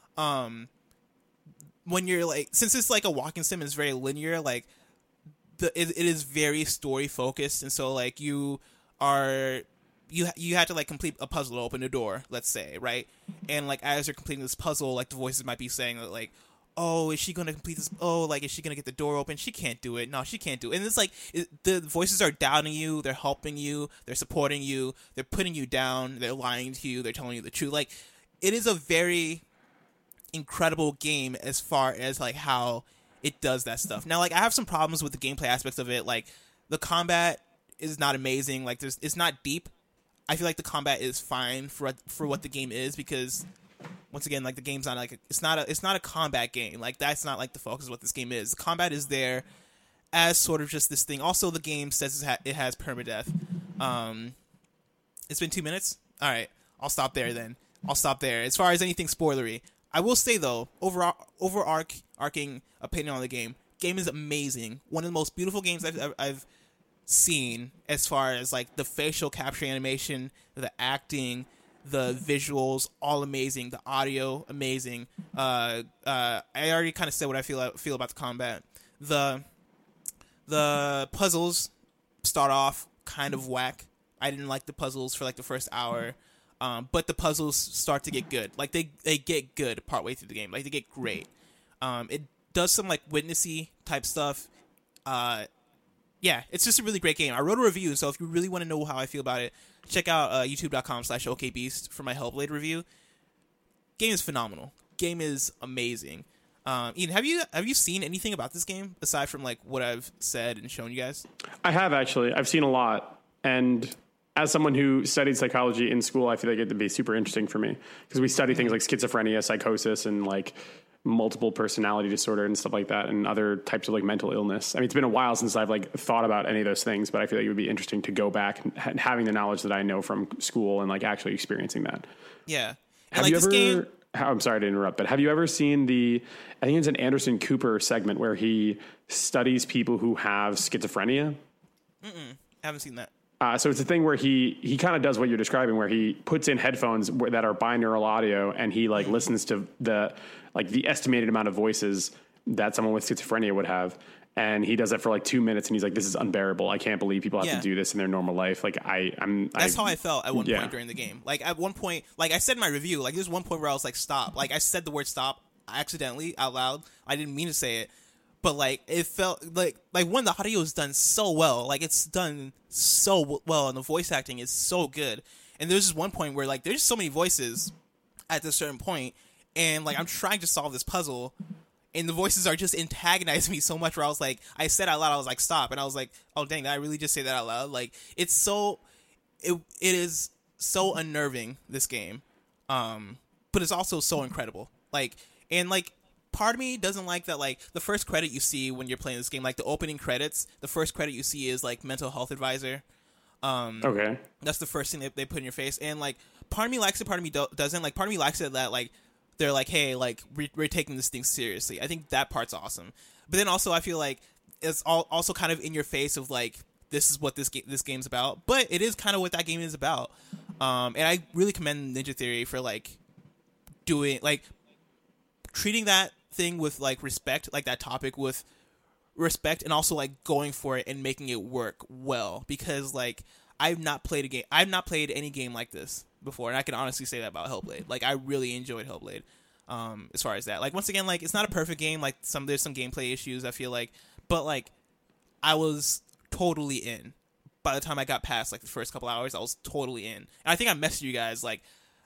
When you're like, since it's like a walking sim and it's very linear, like it is very story focused, and so like you had to like complete a puzzle to open a door, let's say, right? And like as you're completing this puzzle, like the voices might be saying that like, oh, is she going to complete this? Oh, like, is she going to get the door open? She can't do it. No, she can't do it. And it's like, the voices are doubting you. They're helping you. They're supporting you. They're putting you down. They're lying to you. They're telling you the truth. Like, it is a very incredible game as far as, like, how it does that stuff. Now, like, I have some problems with the gameplay aspects of it. Like, the combat is not amazing. Like, it's not deep. I feel like the combat is fine for what the game is because, once again, like the game's not like it's not a combat game. Like that's not like the focus of what this game is. The combat is there as sort of just this thing. Also, the game says it has permadeath. It's been 2 minutes. All right, I'll stop there then. I'll stop there. As far as anything spoilery, I will say though, overarching opinion on the game is amazing. One of the most beautiful games I've seen as far as like the facial capture animation, the acting, the visuals, all amazing. The audio, amazing. I already kind of said what I feel about the combat. The puzzles start off kind of whack. I didn't like the puzzles for like the first hour, but the puzzles start to get good. Like they get good partway through the game. Like they get great. It does some like witnessy type stuff. Yeah, it's just a really great game. I wrote a review, so if you really want to know how I feel about it, check out youtube.com/okbeast for my Hellblade review. Game is phenomenal. Game is amazing. Ian, have you seen anything about this game aside from like what I've said and shown you guys? I have actually. I've seen a lot, and as someone who studied psychology in school, I feel like it'd be super interesting for me because we study things like schizophrenia, psychosis, and like multiple personality disorder and stuff like that, and other types of like mental illness. I mean, it's been a while since I've like thought about any of those things, but I feel like it would be interesting to go back and having the knowledge that I know from school and like actually experiencing that. Yeah. Have you ever? I'm sorry to interrupt, but have you ever seen I think it's an Anderson Cooper segment where he studies people who have schizophrenia? I haven't seen that. So it's a thing where he kind of does what you're describing, where he puts in headphones that are binaural audio, and he like listens to the estimated amount of voices that someone with schizophrenia would have, and he does that for like 2 minutes, and he's like, "This is unbearable. I can't believe people have to do this in their normal life." Like that's how I felt at one point during the game. Like at one point, like I said in my review, like there's one point where I was like, "Stop!" Like I said the word "stop" accidentally out loud. I didn't mean to say it. But like it felt like when the audio is done so well, like it's done so well, and the voice acting is so good, And there's just one point where like there's so many voices at this certain point, and like I'm trying to solve this puzzle, and the voices are just antagonizing me so much where I was like, I said out loud, I was like, stop. And I was like, oh dang, did I really just say that out loud? Like it is so unnerving, this game. But it's also so incredible. Like, and like part of me doesn't like that, like the first credit you see when you're playing this game, like the opening credits, the first credit you see is like mental health advisor. Okay. That's the first thing they put in your face. And like part of me likes it, part of me doesn't. Like part of me likes it that like they're like, hey, like we're taking this thing seriously. I think that part's awesome. But then also I feel like it's also kind of in your face of like, this is what this game's about. But it is kind of what that game is about. And I really commend Ninja Theory for like doing, like treating that thing with like respect, like that topic with respect, and also like going for it and making it work well. Because like I've not played any game like this before, and I can honestly say that about Hellblade. Like I really enjoyed Hellblade. As far as that, like once again, like it's not a perfect game. Like there's some gameplay issues I feel like, but like I was totally in. By the time I got past like the first couple hours, I was totally in. And I think I messaged you guys like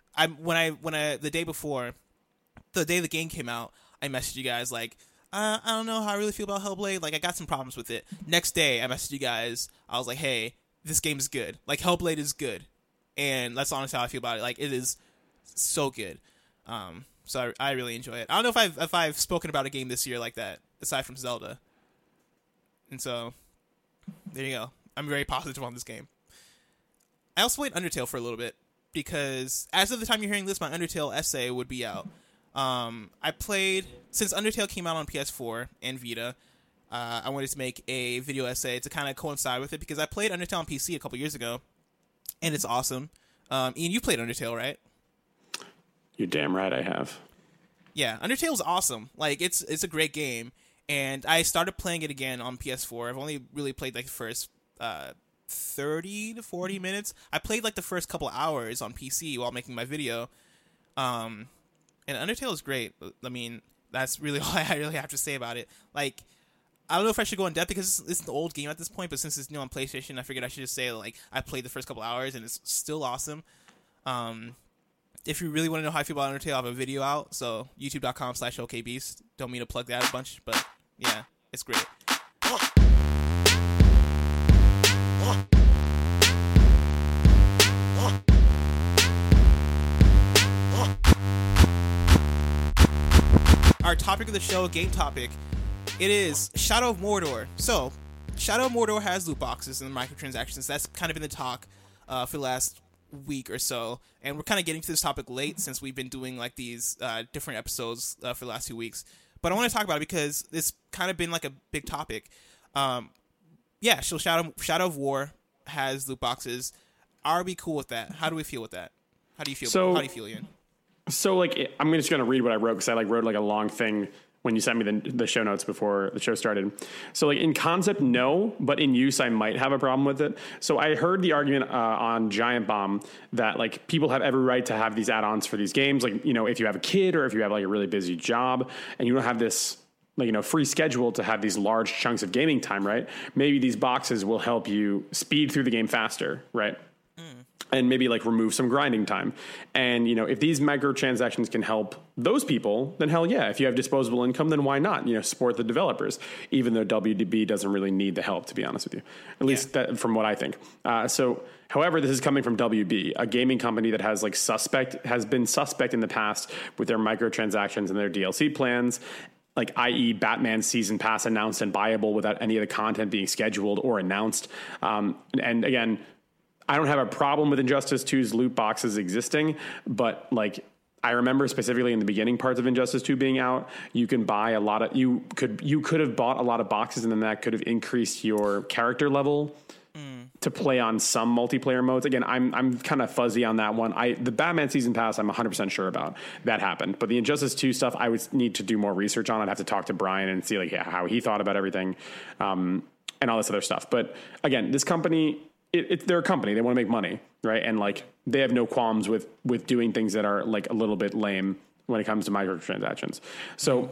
the day before, the day the game came out, I messaged you guys like, I don't know how I really feel about Hellblade. Like I got some problems with it. Next day, I messaged you guys. I was like, hey, this game is good. Like Hellblade is good, and that's honestly how I feel about it. Like it is so good. So I really enjoy it. I don't know if I've spoken about a game this year like that aside from Zelda. And so there you go. I'm very positive on this game. I also played Undertale for a little bit because as of the time you're hearing this, my Undertale essay would be out. I played, since Undertale came out on PS4 and Vita, I wanted to make a video essay to kind of coincide with it because I played Undertale on PC a couple years ago, and it's awesome. Ian, you played Undertale, right? You're damn right I have. Yeah, Undertale's awesome. Like, it's a great game, and I started playing it again on PS4. I've only really played, like, the first 30 to 40 minutes. I played, like, the first couple hours on PC while making my video. And Undertale is great. I mean, that's really all I really have to say about it. Like, I don't know if I should go in depth because it's an old game at this point, but since it's new on PlayStation, I figured I should just say, like, I played the first couple hours, and it's still awesome. If you really want to know how I feel about Undertale, I have a video out, so youtube.com/okbeast. Don't mean to plug that a bunch, but yeah, it's great. Our topic of the show, game topic, it is Shadow of Mordor. So, Shadow of Mordor has loot boxes and microtransactions. That's kind of been the talk for the last week or so, and we're kind of getting to this topic late since we've been doing like these different episodes for the last 2 weeks. But I want to talk about it because it's kind of been like a big topic. Yeah, so Shadow of War has loot boxes. Are we cool with that? How do we feel with that? How do you feel? How do you feel, Ian? So, like, I'm just going to read what I wrote because I, like, wrote, like, a long thing when you sent me the show notes before the show started. So, like, in concept, no, but in use, I might have a problem with it. So I heard the argument on Giant Bomb that, like, people have every right to have these add-ons for these games. Like, you know, if you have a kid or if you have, like, a really busy job and you don't have this, like, you know, free schedule to have these large chunks of gaming time, right? Maybe these boxes will help you speed through the game faster, right? And maybe like remove some grinding time. And, you know, if these microtransactions can help those people, then hell yeah. If you have disposable income, then why not, you know, support the developers, even though WDB doesn't really need the help, to be honest with you, at least that, from what I think. So, however, this is coming from WB, a gaming company that has been suspect in the past with their microtransactions and their DLC plans, like i.e. Batman Season Pass announced and buyable without any of the content being scheduled or announced. And again, I don't have a problem with Injustice 2's loot boxes existing, but like I remember specifically in the beginning parts of Injustice 2 being out, you can buy you could have bought a lot of boxes, and then that could have increased your character level to play on some multiplayer modes. Again, I'm kind of fuzzy on that one. The Batman Season Pass, I'm 100% sure about that happened, but the Injustice 2 stuff, I would need to do more research on. I'd have to talk to Brian and see like how he thought about everything, and all this other stuff. But again, this company, they're a company. They want to make money, right? And like they have no qualms with doing things that are like a little bit lame when it comes to microtransactions. So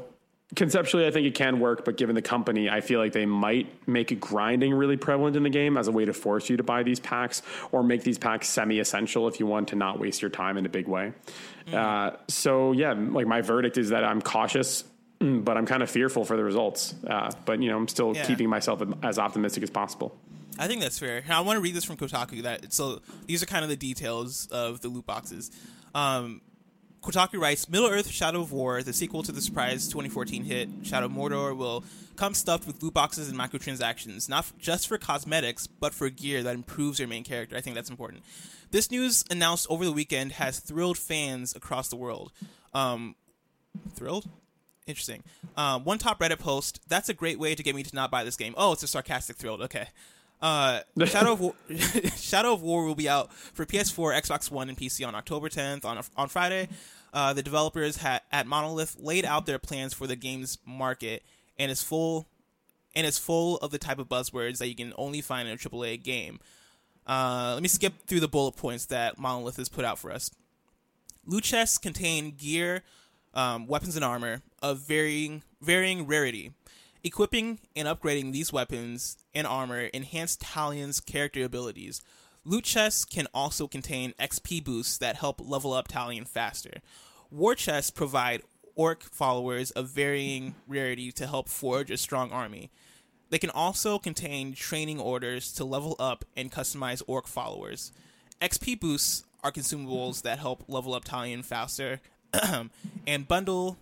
conceptually, I think it can work, but given the company, I feel like they might make grinding really prevalent in the game as a way to force you to buy these packs, or make these packs semi-essential if you want to not waste your time in a big way. So yeah, like my verdict is that I'm cautious, but I'm kind of fearful for the results. But I'm still keeping myself as optimistic as possible. I think that's fair. Now, I want to read this from Kotaku. So these are kind of the details of the loot boxes. Kotaku writes, Middle-earth Shadow of War, the sequel to the surprise 2014 hit Shadow of Mordor, will come stuffed with loot boxes and microtransactions, not just for cosmetics, but for gear that improves your main character. I think that's important. This news, announced over the weekend, has thrilled fans across the world. Thrilled? Interesting. One top Reddit post, that's a great way to get me to not buy this game. Oh, it's a sarcastic thrilled. Okay. Shadow of War will be out for PS4, Xbox One, and PC on October 10th. On Friday, the developers at Monolith laid out their plans for the game's market, and is full of the type of buzzwords that you can only find in a AAA game. Let me skip through the bullet points that Monolith has put out for us. Loot chests contain gear, weapons, and armor of varying rarity. Equipping and upgrading these weapons and armor enhance Talion's character abilities. Loot chests can also contain XP boosts that help level up Talion faster. War chests provide orc followers of varying rarity to help forge a strong army. They can also contain training orders to level up and customize orc followers. XP boosts are consumables that help level up Talion faster, and bundles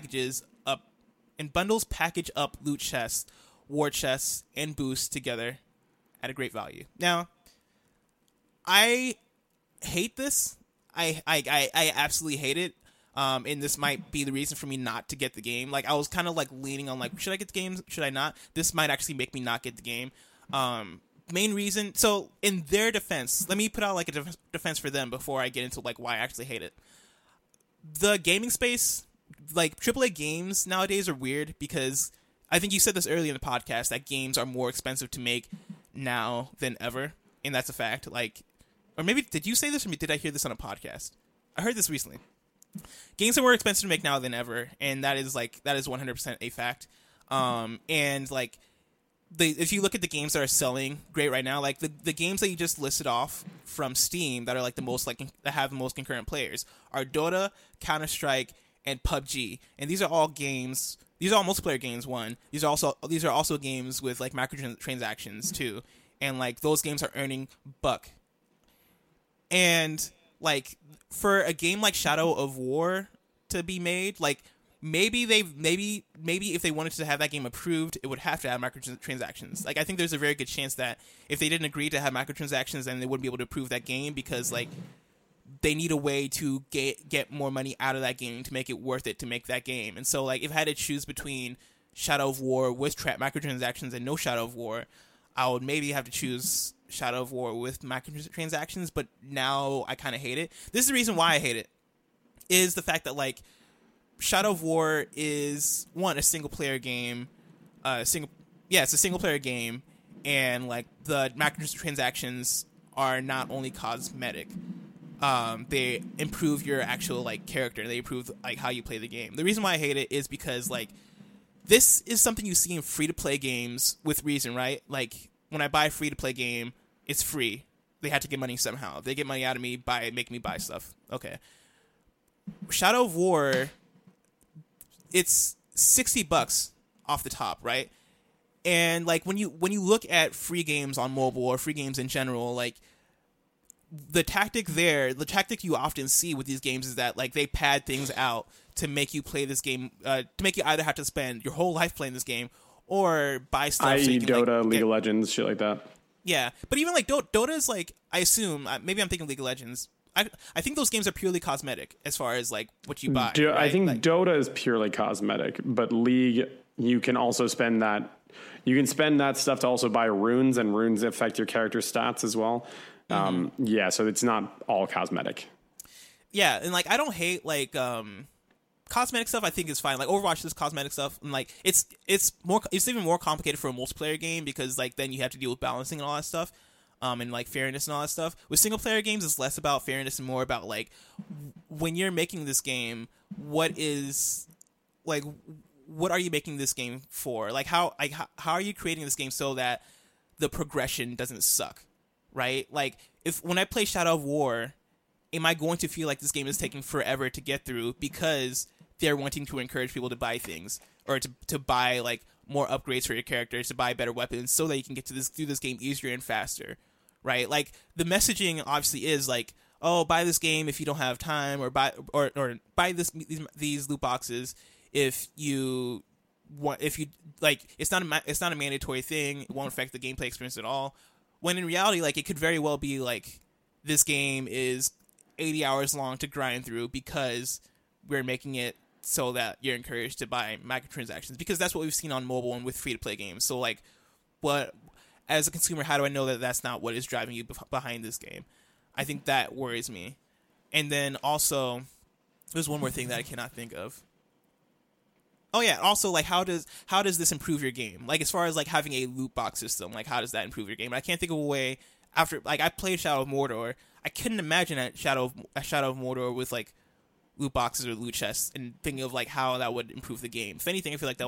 package up loot chests, war chests, and boosts together at a great value. Now, I hate this. I absolutely hate it. And this might be the reason for me not to get the game. Like, I was kind of like leaning on like, should I get the game? Should I not? This might actually make me not get the game. Main reason. So in their defense, let me put out like a defense for them before I get into like why I actually hate it. The gaming space, like AAA games nowadays, are weird because I think you said this earlier in the podcast that games are more expensive to make now than ever, and that's a fact. Like, or maybe did you say this or did I hear this on a podcast? I heard this recently. Games are more expensive to make now than ever, and that is 100% a fact. And like, if you look at the games that are selling great right now, like the games that you just listed off from Steam that are like the most that have the most concurrent players are Dota, Counter-Strike, and PUBG, and these are all games. These are all multiplayer games. These are also games with like microtransactions too, and like those games are earning buck. And like for a game like Shadow of War to be made, like maybe if they wanted to have that game approved, it would have to have microtransactions. Like I think there's a very good chance that if they didn't agree to have microtransactions, then they wouldn't be able to approve that game because like they need a way to get more money out of that game to make it worth it to make that game. And so like if I had to choose between Shadow of War with microtransactions and no Shadow of War, I would maybe have to choose Shadow of War with microtransactions, but now I kind of hate it. This is the reason why I hate it, is the fact that like Shadow of War is a single player game, it's a single player game, and like the microtransactions are not only cosmetic, they improve your actual like character, they improve like how you play the game. The reason why I hate it is because like this is something you see in free to play games with reason, right? Like when I buy a free to play game, it's free. They had to get money somehow. They get money out of me by making me buy stuff. Okay. Shadow of War, it's $60 off the top, right? And like when you look at free games on mobile or free games in general, like the tactic you often see with these games is that like they pad things out to make you play this game, to make you either have to spend your whole life playing this game or buy stuff. I.e. so Dota, League of Legends, shit like that. Yeah, but even like Dota is like, I assume, maybe I'm thinking League of Legends. I think those games are purely cosmetic as far as like what you buy. Right? I think like, Dota is purely cosmetic, but League, you can also spend that. You can spend that stuff to also buy runes, and runes affect your character stats as well. Yeah, so it's not all cosmetic. Yeah, and like I don't hate like cosmetic stuff. I think is fine. Like Overwatch is cosmetic stuff, and like it's even more complicated for a multiplayer game because like then you have to deal with balancing and all that stuff, and like fairness and all that stuff. With single player games, it's less about fairness and more about like when you're making this game, what is like what are you making this game for? Like how are you creating this game so that the progression doesn't suck, right? Like when I play Shadow of War, am I going to feel like this game is taking forever to get through because they're wanting to encourage people to buy things or to buy like more upgrades for your characters, to buy better weapons so that you can get through this game easier and faster, right? Like the messaging obviously is like, oh, buy this game if you don't have time, or buy these loot boxes if you want. If you like, it's not a mandatory thing. It won't affect the gameplay experience at all. When in reality, like it could very well be like this game is 80 hours long to grind through because we're making it so that you're encouraged to buy microtransactions, because that's what we've seen on mobile and with free-to-play games. So like, what, as a consumer, how do I know that that's not what is driving you behind this game? I think that worries me. And then also, there's one more thing that I cannot think of. Oh yeah, also like how does this improve your game? Like as far as like having a loot box system, like how does that improve your game? I can't think of a way. After like I played Shadow of Mordor, I couldn't imagine a Shadow of Mordor with like loot boxes or loot chests and thinking of like how that would improve the game. If anything, I feel like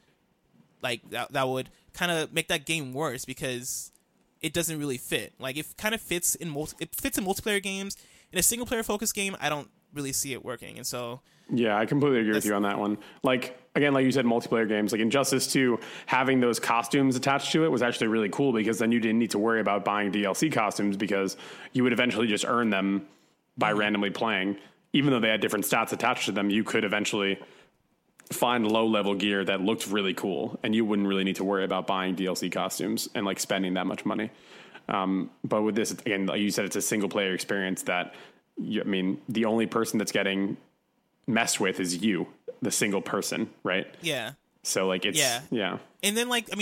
that would kind of make that game worse because it doesn't really fit. Like it kind of fits in multiplayer games. In a single player focused game, I don't really see it working. And so yeah, I completely agree with you on that one. Like again, like you said, multiplayer games like Injustice 2, having those costumes attached to it was actually really cool because then you didn't need to worry about buying DLC costumes because you would eventually just earn them by randomly playing. Even though they had different stats attached to them, you could eventually find low-level gear that looked really cool, and you wouldn't really need to worry about buying DLC costumes and like spending that much money. But with this, again, like you said, it's a single-player experience that, the only person that's getting messed with is you, the single person, right? Yeah. So like it's yeah. And then like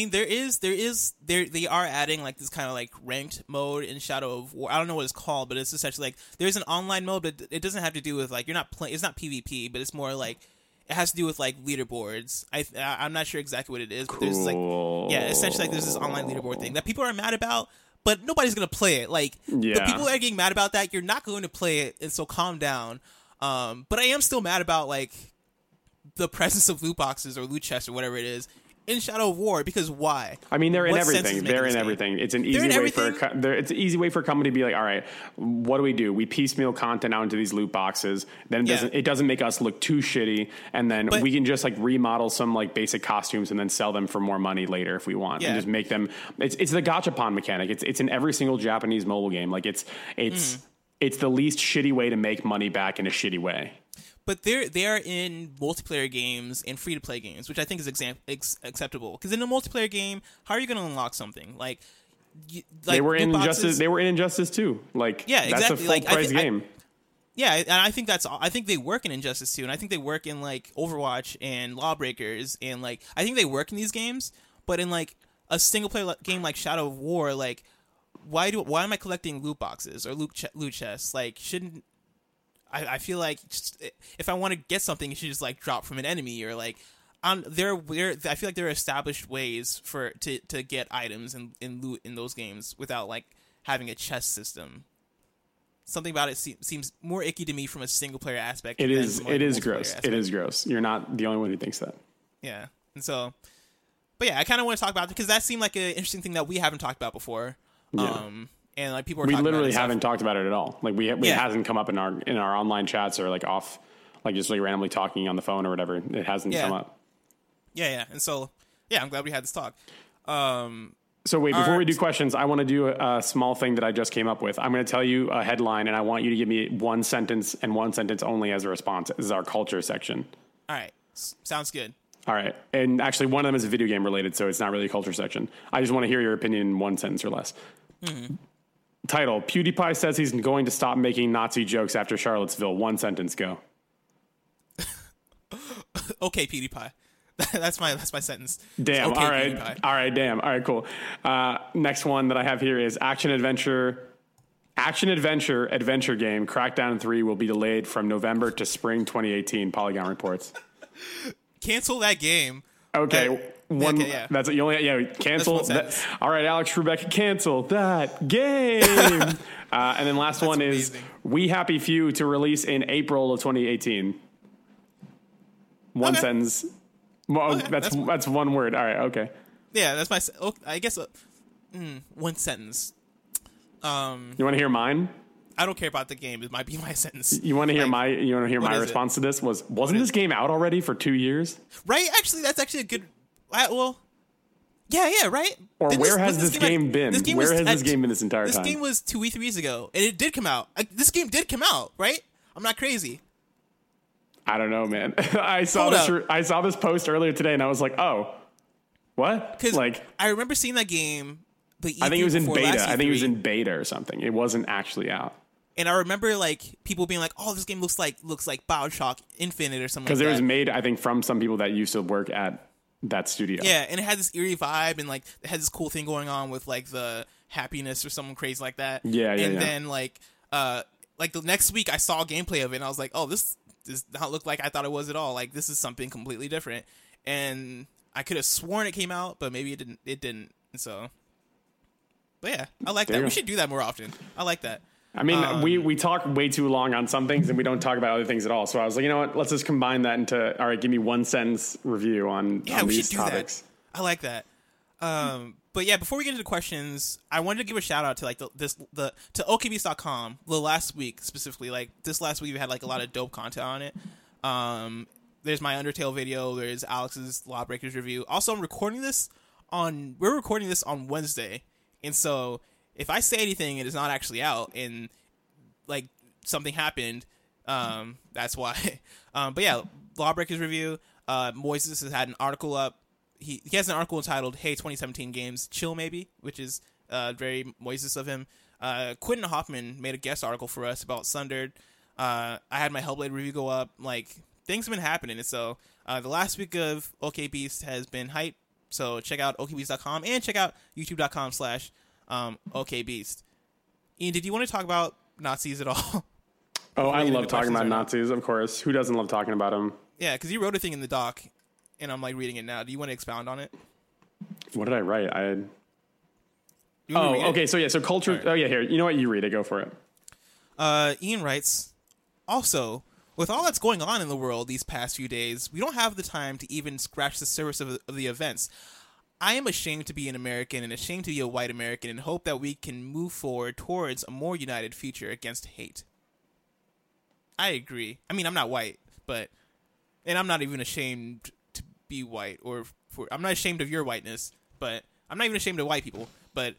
they are adding like this kind of like ranked mode in Shadow of War. I don't know what it's called, but it's essentially like there's an online mode, but it doesn't have to do with like you're not playing. It's not PvP, but it's more like it has to do with like leaderboards. I'm not sure exactly what it is, but there's like essentially like there's this online leaderboard thing that people are mad about, but nobody's gonna play it. Like the people that are getting mad about that, you're not going to play it, and so calm down. But I am still mad about like the presence of loot boxes or loot chests or whatever it is in Shadow of War, because why? I mean, they're in everything. They're in everything. It's an easy way it's an easy way for a company to be like, all right, what do? We piecemeal content out into these loot boxes. Then it doesn't make us look too shitty, and then we can just like remodel some like basic costumes and then sell them for more money later if we want, and just make them. It's the gachapon mechanic. It's in every single Japanese mobile game. Like it's the least shitty way to make money back in a shitty way. But they are in multiplayer games and free to play games, which I think is acceptable. Because in a multiplayer game, how are you going to unlock something like they were in Injustice? They were in Injustice too. Like exactly. That's a full price game. And I think they work in Injustice 2, and I think they work in like Overwatch and Lawbreakers, and like I think they work in these games. But in like a single player game like Shadow of War, like why am I collecting loot boxes or loot chests? Like shouldn't I feel like just, if I want to get something, it should just like drop from an enemy or like I feel like there are established ways to get items and loot in those games without like having a chest system. Something about it seems more icky to me from a single player aspect. It is gross. Aspect. It is gross. You're not the only one who thinks that. Yeah. And so, but yeah, I kind of want to talk about it because that seemed like an interesting thing that we haven't talked about before. Yeah. And like people are talking literally about haven't talked about it at all. Like it hasn't come up in our online chats or like off, like just like randomly talking on the phone or whatever. It hasn't come up. Yeah. And so, I'm glad we had this talk. So wait, before we do questions, I want to do a small thing that I just came up with. I'm going to tell you a headline and I want you to give me one sentence and one sentence only as a response. This is our culture section. All right. Sounds good. All right. And actually one of them is a video game related, so it's not really a culture section. I just want to hear your opinion in one sentence or less. Mm-hmm. Title: PewDiePie says he's going to stop making Nazi jokes after Charlottesville. One sentence, go. Okay, PewDiePie. That's my sentence. Damn. Okay, all right. PewDiePie. All right. Damn. All right. Cool. Next one that I have here is action adventure game Crackdown 3 will be delayed from November to spring 2018. Polygon reports. Cancel that game. Okay. That's you only cancel that. All right, Alex Trebek, cancel that game. And then last one amazing. Is We Happy Few to release in April of 2018. One sentence. Well, Okay, that's one word. All right, okay. Yeah, that's my. I guess one sentence. You want to hear mine? I don't care about the game. It might be my sentence. You want to hear like, my response to this? Wasn't this game out already for 2 years? Right. Actually, that's actually a good. Well. Yeah. Right. Or where has this game been? Where has this game been this entire time? This game was 2 3 ago, and it did come out. This game did come out, right? I'm not crazy. I don't know, man. I saw this post earlier today, and I was like, oh, what? Because like, I remember seeing that game. I think it was in beta. I think it was in beta or something. It wasn't actually out. And I remember like people being like, "Oh, this game looks like BioShock Infinite or something." Because it was made, I think, from some people that used to work at that studio. Yeah, and it had this eerie vibe, and like it had this cool thing going on with like the happiness or something crazy like that. Yeah. And then like the next week I saw gameplay of it, and I was like, "Oh, this does not look like I thought it was at all. Like this is something completely different." And I could have sworn it came out, but maybe it didn't. It didn't. And so, but yeah, I like that. We should do that more often. I like that. I mean, we talk way too long on some things and we don't talk about other things at all. So I was like, you know what? Let's just combine that into, all right, give me one sentence review on these topics. That. I like that. But yeah, before we get into the questions, I wanted to give a shout out to like to okbeast.com the last week specifically. Like this last week, we had like a lot of dope content on it. There's my Undertale video. There's Alex's Lawbreakers review. Also, we're recording this on Wednesday, and so if I say anything and it's not actually out and like something happened, that's why. But yeah, Lawbreakers review. Moises has had an article up. He has an article entitled "Hey 2017 Games Chill Maybe," which is very Moises of him. Quentin Hoffman made a guest article for us about Sundered. I had my Hellblade review go up. Like things have been happening, and so the last week of OK Beast has been hype. So check out okbeast.com and check out youtube.com/okbeast. Ian, did you want to talk about Nazis at all? Oh, I love talking about Nazis, of course. Who doesn't love talking about them? Yeah, because you wrote a thing in the doc, and I'm like reading it now. Do you want to expound on it? What did I write? Okay. So culture. Right. Oh, yeah. Here, you know what? You read it. Go for it. Ian writes, also, with all that's going on in the world these past few days, we don't have the time to even scratch the surface of the events. I am ashamed to be an American and ashamed to be a white American and hope that we can move forward towards a more united future against hate. I agree. I mean, I'm not white, and I'm not even ashamed to be white I'm not ashamed of your whiteness, but I'm not even ashamed of white people. But,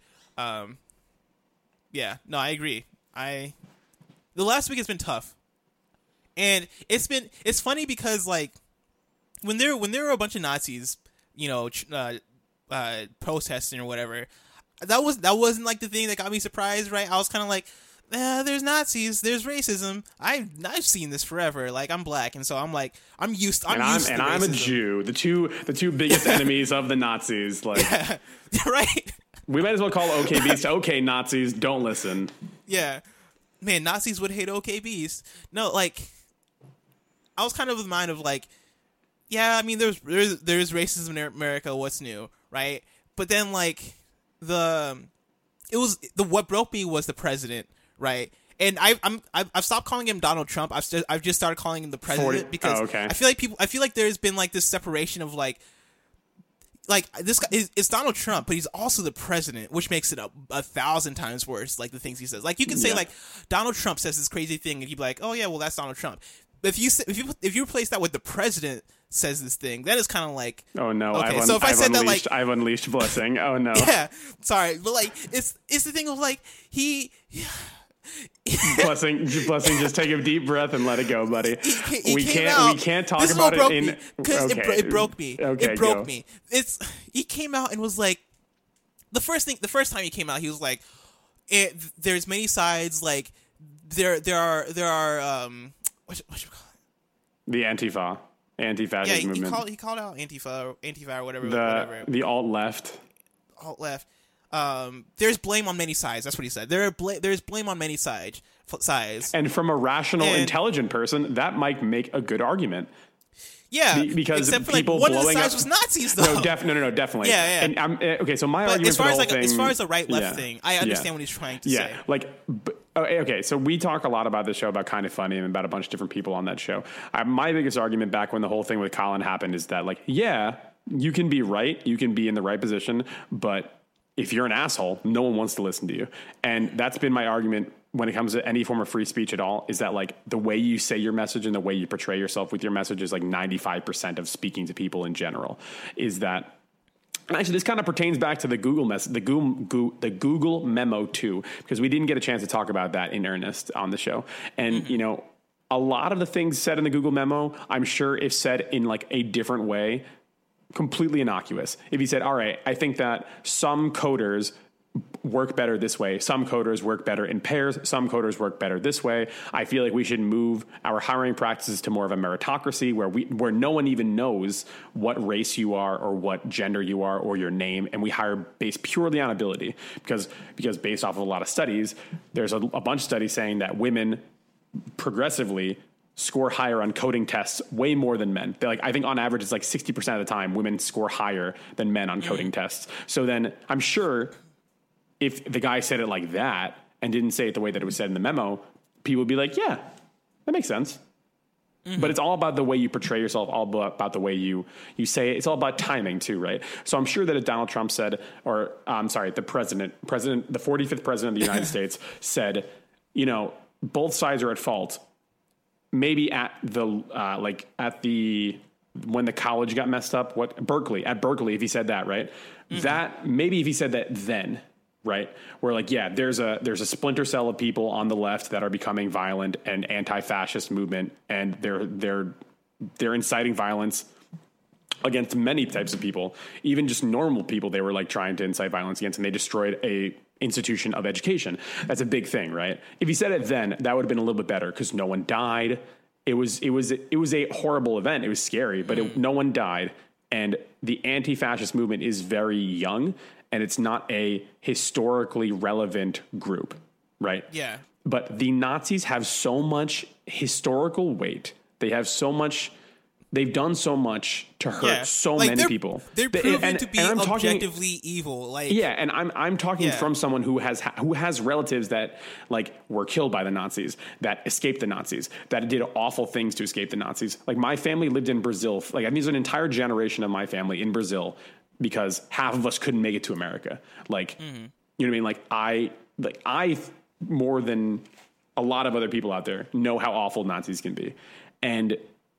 yeah, no, I agree. The last week has been tough. And it's funny because like when there were a bunch of Nazis, you know, protesting or whatever, that wasn't like the thing that got me surprised, right? I was kind of like, there's Nazis, there's racism. I've seen this forever. Like I'm black, and so I'm like I'm used to racism. I'm a Jew. The two biggest enemies of the Nazis. Like yeah. Right. We might as well call OK Beast OK Nazis. Don't listen. Yeah, man, Nazis would hate OK Beast. No, like. I was kind of of the mind of like, yeah, I mean, there's racism in America. What's new, right? But then like what broke me was the president, right? And I've stopped calling him Donald Trump. I've just started calling him the president because I feel like there's been like this separation of like this guy it's Donald Trump, but he's also the president, which makes it a 1,000 times worse. Like the things he says, like you can say like Donald Trump says this crazy thing, and you'd be like, oh yeah, well that's Donald Trump. If you replace that with the president says this thing, that is kind of like, oh no. Okay, I've unleashed blessing. Oh no. Yeah, sorry, but like it's the thing of like blessing. Just take a deep breath and let it go, buddy. We can't talk about it in because it broke me. Okay, it broke me. He came out and was like the first time he came out, he was like, there's many sides. Like there are what should we call it? The anti-fascist movement. He called out Antifa or whatever. The alt-left. There's blame on many sides. That's what he said. There's blame on many sides. And from a rational, intelligent person, that might make a good argument. Yeah, because except for people like one blowing of the sides up, was Nazis though. No, definitely. Yeah. And okay, so my argument for the whole thing, as far as the right left thing, I understand what he's trying to say. Like Oh, okay, so we talk a lot about this show, about Kind of Funny, and about a bunch of different people on that show. My biggest argument back when the whole thing with Colin happened is that, like, yeah, you can be right, you can be in the right position, but if you're an asshole, no one wants to listen to you. And that's been my argument when it comes to any form of free speech at all, is that, like, the way you say your message and the way you portray yourself with your message is like 95% of speaking to people in general. Is that, and actually, this kind of pertains back to the the Google memo too, because we didn't get a chance to talk about that in earnest on the show. And, you know, a lot of the things said in the Google memo, I'm sure if said in like a different way, completely innocuous. If he said, all right, I think that some coders work better this way. Some coders work better in pairs. Some coders work better this way. I feel like we should move our hiring practices to more of a meritocracy where no one even knows what race you are or what gender you are or your name. And we hire based purely on ability because based off of a lot of studies, there's a bunch of studies saying that women progressively score higher on coding tests way more than men. They're like, I think on average, it's like 60% of the time women score higher than men on coding tests. So then I'm sure if the guy said it like that and didn't say it the way that it was said in the memo, people would be like, yeah, that makes sense. Mm-hmm. But it's all about the way you portray yourself, all about the way you say it. It's all about timing too, right? So I'm sure that if Donald Trump said, or I'm sorry, the president, the 45th president of the United States said, you know, both sides are at fault. Maybe at the, when the college got messed up, at Berkeley, if he said that, right? Mm-hmm. That maybe if he said that then, right? Where like, yeah, there's a splinter cell of people on the left that are becoming violent and anti-fascist movement. And they're inciting violence against many types of people, even just normal people. They were like trying to incite violence against, and they destroyed a institution of education. That's a big thing, right? If he said it then, that would have been a little bit better because no one died. It was a horrible event. It was scary, but no one died. And the anti-fascist movement is very young, and it's not a historically relevant group, right? Yeah. But the Nazis have so much historical weight. They have so much. They've done so much to hurt so many people. They're proven to be objectively evil. Like, yeah, and I'm talking from someone who has relatives that like were killed by the Nazis, that escaped the Nazis, that did awful things to escape the Nazis. Like my family lived in Brazil. Like there's an entire generation of my family in Brazil because half of us couldn't make it to America. Like, you know what I mean? Like I more than a lot of other people out there know how awful Nazis can be, and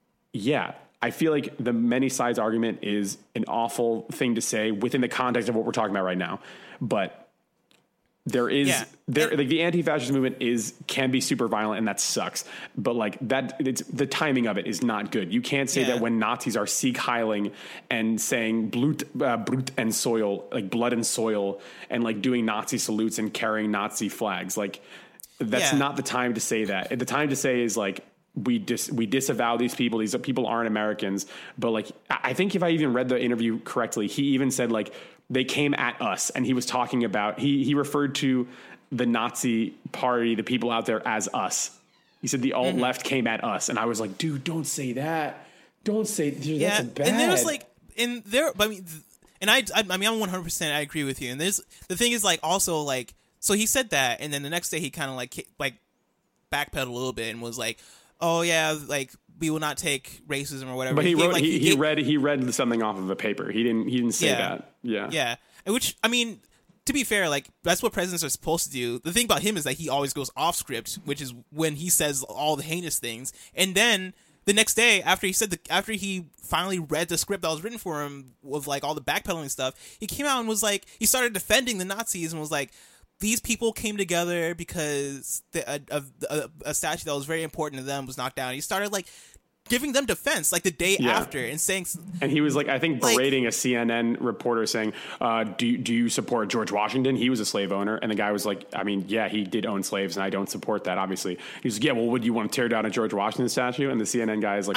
yeah. I feel like the many sides argument is an awful thing to say within the context of what we're talking about right now. But there is like the anti-fascist movement can be super violent, and that sucks. But like that, the timing of it is not good. You can't say that when Nazis are Sieg Heiling and saying Blut and soil, like blood and soil, and like doing Nazi salutes and carrying Nazi flags. Like that's not the time to say that. The time to say is like, we disavow these people. These people aren't Americans. But like, I think if I even read the interview correctly, he even said like they came at us, and he was talking about he referred to the Nazi party, the people out there, as us. He said the alt left came at us, and I was like, dude, don't say that. Don't say that's bad. And there's like in there, I mean, and I mean, I'm 100%. I agree with you. And there's the thing is like also like so he said that, and then the next day he kind of like backpedaled a little bit and was like, oh yeah, like we will not take racism or whatever. But he read something off of a paper. He didn't say that. Yeah. Yeah. Which, I mean, to be fair, like that's what presidents are supposed to do. The thing about him is that he always goes off script, which is when he says all the heinous things. And then the next day, after he finally read the script that was written for him with like all the backpedaling stuff, he came out and was like, he started defending the Nazis and was like, these people came together because a statue that was very important to them was knocked down. He started like giving them defense like the day after and saying, and he was like, I think berating a CNN reporter saying, do you support George Washington? He was a slave owner. And the guy was like, I mean, yeah, he did own slaves and I don't support that. Obviously. He's like, yeah, well, would you want to tear down a George Washington statue? And the CNN guy is like,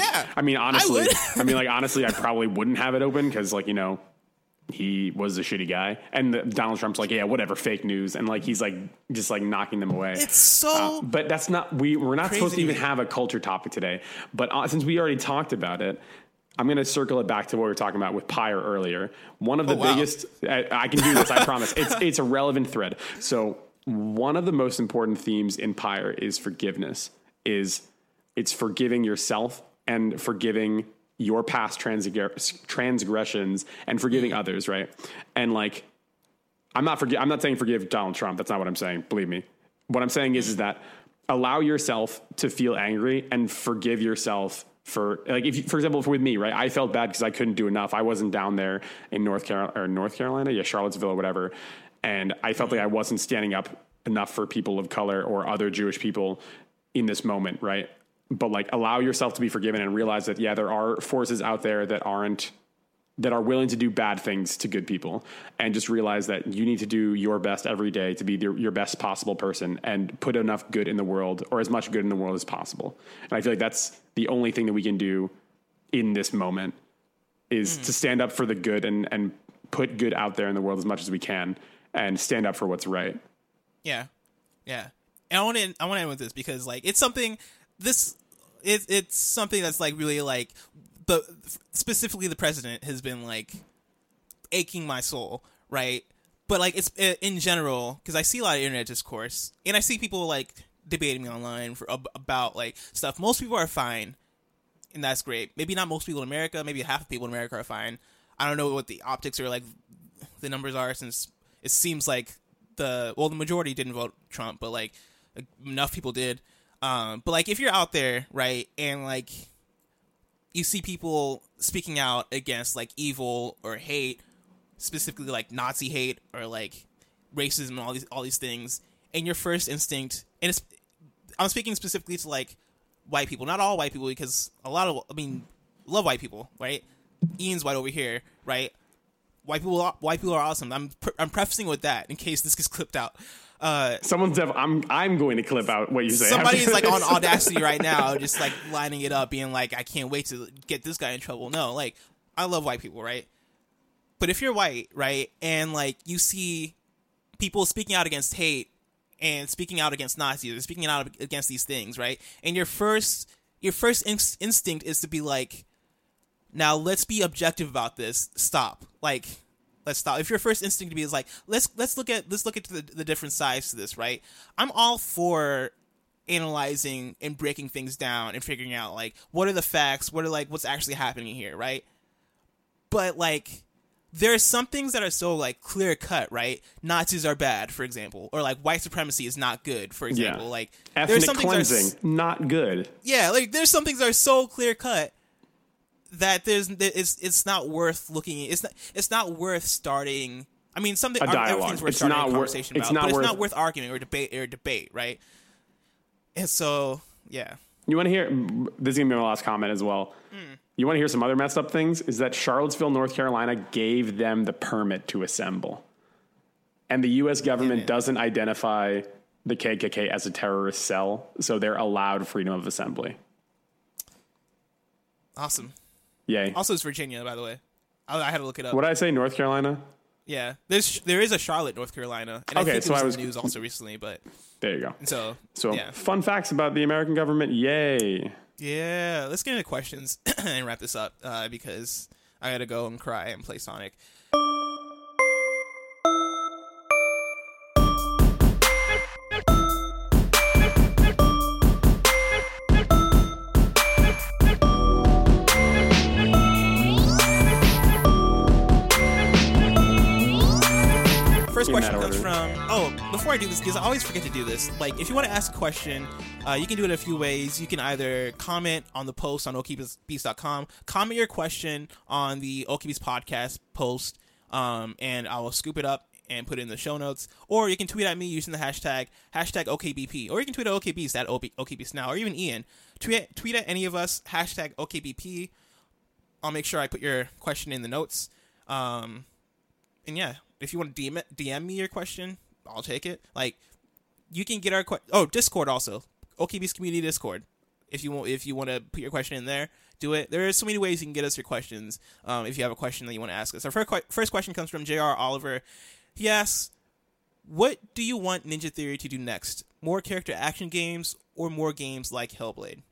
honestly, I probably wouldn't have it open. Cause like, you know, he was a shitty guy, and Donald Trump's like, yeah, whatever, fake news, and like he's like just like knocking them away. It's so, but that's not we're not supposed to even have a culture topic today. But since we already talked about it, I'm going to circle it back to what we were talking about with Pyre earlier. One of the biggest, I can do this, I promise. It's a relevant thread. So one of the most important themes in Pyre is forgiveness. It's forgiving yourself and forgiving your past transgressions and forgiving others, right? And like, I'm not saying forgive Donald Trump. That's not what I'm saying. Believe me. What I'm saying is that allow yourself to feel angry and forgive yourself for, like, if you, for example, with me, right? I felt bad because I couldn't do enough. I wasn't down there in North Carolina, yeah, Charlottesville or whatever. And I felt like I wasn't standing up enough for people of color or other Jewish people in this moment, right? But like, allow yourself to be forgiven and realize that, yeah, there are forces out there that are willing to do bad things to good people, and just realize that you need to do your best every day to be your best possible person and put enough good in the world, or as much good in the world as possible. And I feel like that's the only thing that we can do in this moment is to stand up for the good and put good out there in the world as much as we can and stand up for what's right. Yeah. Yeah. And I want to end with this because like, it's something it's something that's like really like specifically the president has been like aching my soul, right? But like, it's in general, because I see a lot of internet discourse and I see people like debating me online about like stuff. Most people are fine, and that's great. Maybe not most people in America. Maybe half of people in America are fine. I don't know what the optics or like the numbers are, since it seems like the majority didn't vote Trump, but like enough people did. But like, if you're out there, right, and like you see people speaking out against like evil or hate, specifically like Nazi hate or like racism and all these things, and your first instinct, and I'm speaking specifically to like white people, not all white people, because love white people, right? Ian's white over here, right? White people are awesome. I'm prefacing with that in case this gets clipped out. I'm going to clip out what you say. Somebody's like on Audacity right now, just like lining it up, being like, I can't wait to get this guy in trouble. No, like, I love white people, right? But if you're white, right, and like you see people speaking out against hate and speaking out against Nazis or speaking out against these things, right, and your first instinct is to be like, now let's be objective about this. Stop. Like, let's stop. If your first instinct to be is like, let's look at the different sides to this, right? I'm all for analyzing and breaking things down and figuring out like, what are the facts, what's actually happening here, right? But like, there are some things that are so like clear cut, right? Nazis are bad, for example, or like white supremacy is not good, for example. Yeah. Like, ethnic cleansing, not good. Yeah, like there's some things that are so clear cut that it's not worth looking. It's not worth starting. I mean, something, everything's worth starting a conversation about, but it's not worth arguing or debate, right? And so, yeah. You want to hear? This is gonna be my last comment as well. You want to hear some other messed up things? Is that Charlottesville, North Carolina, gave them the permit to assemble, and the U.S. government doesn't identify the KKK as a terrorist cell, so they're allowed freedom of assembly. Awesome. Yay. Also, it's Virginia, by the way. I had to look it up. What did I say? North Carolina? Yeah. There is a Charlotte, North Carolina. And okay, I think it was in the news also recently, but there you go. So yeah. Fun facts about the American government. Yay. Yeah. Let's get into questions and wrap this up because I gotta go and cry and play Sonic. First question comes from, before I do this, because I always forget to do this, like, if you want to ask a question, you can do it a few ways. You can either comment on the post on okbeast.com, comment your question on the OKBeast podcast post, and I will scoop it up and put it in the show notes, or you can tweet at me using the hashtag OKBP, or you can tweet at OKBeast at OKBeast now, or even Ian. Tweet at any of us, hashtag OKBP. I'll make sure I put your question in the notes, and yeah. If you want to DM me your question, I'll take it. Like, you can get our Discord also, OKBeast community Discord. If you want to put your question in there, do it. There are so many ways you can get us your questions. If you have a question that you want to ask us, our first question comes from J.R. Oliver. He asks, "What do you want Ninja Theory to do next? More character action games or more games like Hellblade?"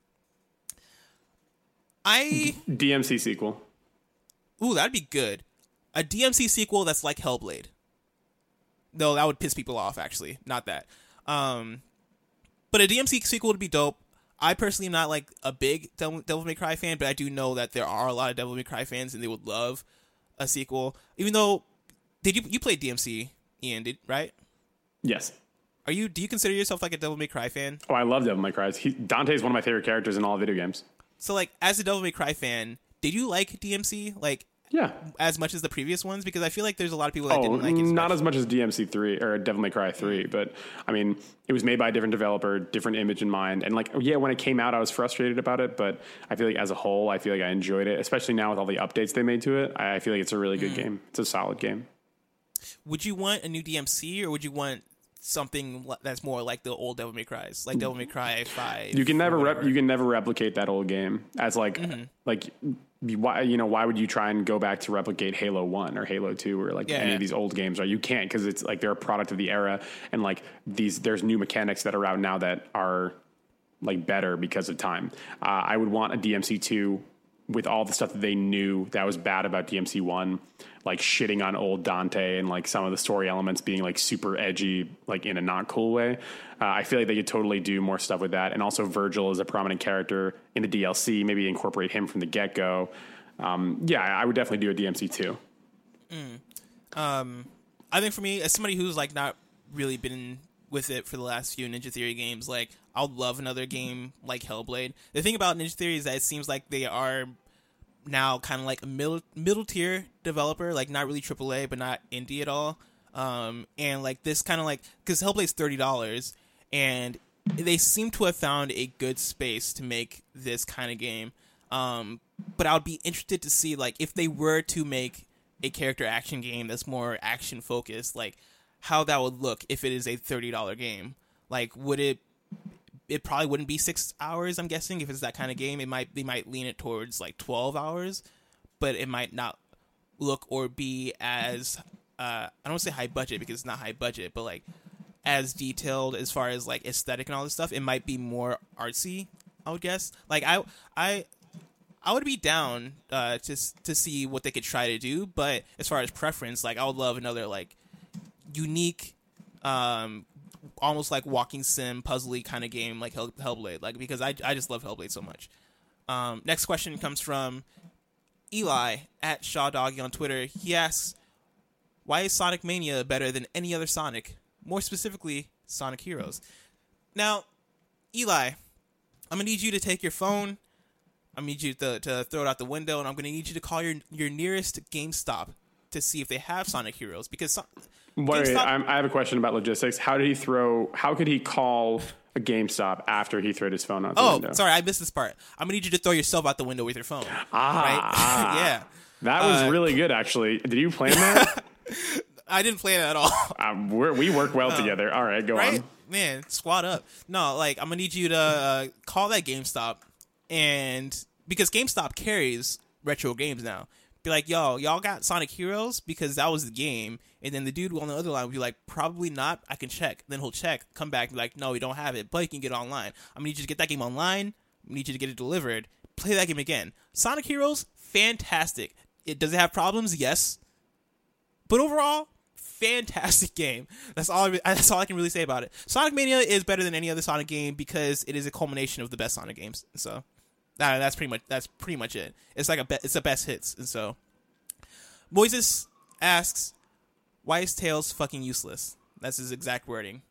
DMC sequel. Ooh, that'd be good. A DMC sequel that's like Hellblade. No, that would piss people off. Actually, not that. But a DMC sequel would be dope. I personally am not like a big Devil May Cry fan, but I do know that there are a lot of Devil May Cry fans, and they would love a sequel. Even though, you played DMC, Ian? Right? Yes. Do you consider yourself like a Devil May Cry fan? Oh, I love Devil May Cry. Dante is one of my favorite characters in all video games. So, like, as a Devil May Cry fan, did you like DMC? Like, yeah, as much as the previous ones? Because I feel like there's a lot of people that didn't like it. Not as much as DMC 3 or Devil May Cry 3, but I mean, it was made by a different developer, different image in mind. And like, yeah, when it came out, I was frustrated about it, but I feel like as a whole, I feel like I enjoyed it, especially now with all the updates they made to it. I feel like it's a really good game. It's a solid game. Would you want a new DMC, or would you want something that's more like the old Devil May Cries, like Devil May Cry 5? You can never replicate that old game as like why would you try and go back to replicate Halo 1 or Halo 2 or like any of these old games? Right, you can't, because it's like they're a product of the era, and like there's new mechanics that are out now that are like better because of time. I would want a DMC 2 with all the stuff that they knew that was bad about DMC 1, like shitting on old Dante and like some of the story elements being like super edgy, like in a not cool way. I feel like they could totally do more stuff with that. And also Virgil is a prominent character in the DLC, maybe incorporate him from the get-go. I would definitely do a DMC 2. I think for me, as somebody who's like not really been with it for the last few Ninja Theory games, like I would love another game like Hellblade. The thing about Ninja Theory is that it seems like they are now kind of like a middle tier developer, like not really AAA, but not indie at all. And like this kind of like, because Hellblade's $30, and they seem to have found a good space to make this kind of game. But I would be interested to see like if they were to make a character action game that's more action focused, like how that would look if it is a $30 game. Like, would it probably wouldn't be 6 hours, I'm guessing. If it's that kind of game, they might lean it towards like 12 hours, but it might not look or be as I don't want to say high budget, because it's not high budget, but like as detailed as far as like aesthetic and all this stuff. It might be more artsy, I would guess. Like I would be down to see what they could try to do, but as far as preference, like I would love another like unique, almost like walking sim puzzly kind of game like Hellblade, like, because I just love Hellblade so much. Next question comes from Eli at ShawDoggy on Twitter. He asks, why is Sonic Mania better than any other Sonic? More specifically, Sonic Heroes. Now, Eli, I'm gonna need you to take your phone. I'm gonna need you to throw it out the window, and I'm gonna need you to call your nearest GameStop to see if they have Sonic Heroes, because Wait, I have a question about logistics. How could he call a GameStop after he threw his phone out the window? Oh, sorry, I missed this part. I'm gonna need you to throw yourself out the window with your phone. Right? Yeah. That was really good, actually. Did you plan that? I didn't plan it at all. We work well together. All right, go on. Man, squad up. No, like, I'm gonna need you to call that GameStop, and because GameStop carries retro games now, be like, yo, y'all got Sonic Heroes? Because that was the game. And then the dude on the other line would be like, probably not. I can check. Then he'll check, come back, and be like, no, we don't have it, but you can get it online. I'm gonna need you to get that game online. I need you to get it delivered. Play that game again. Sonic Heroes, fantastic. Does it have problems? Yes. But overall, fantastic game. That's all I can really say about it. Sonic Mania is better than any other Sonic game because it is a culmination of the best Sonic games. So that's pretty much it. It's like it's the best hits. And so Moises asks, why is Tails fucking useless? That's his exact wording.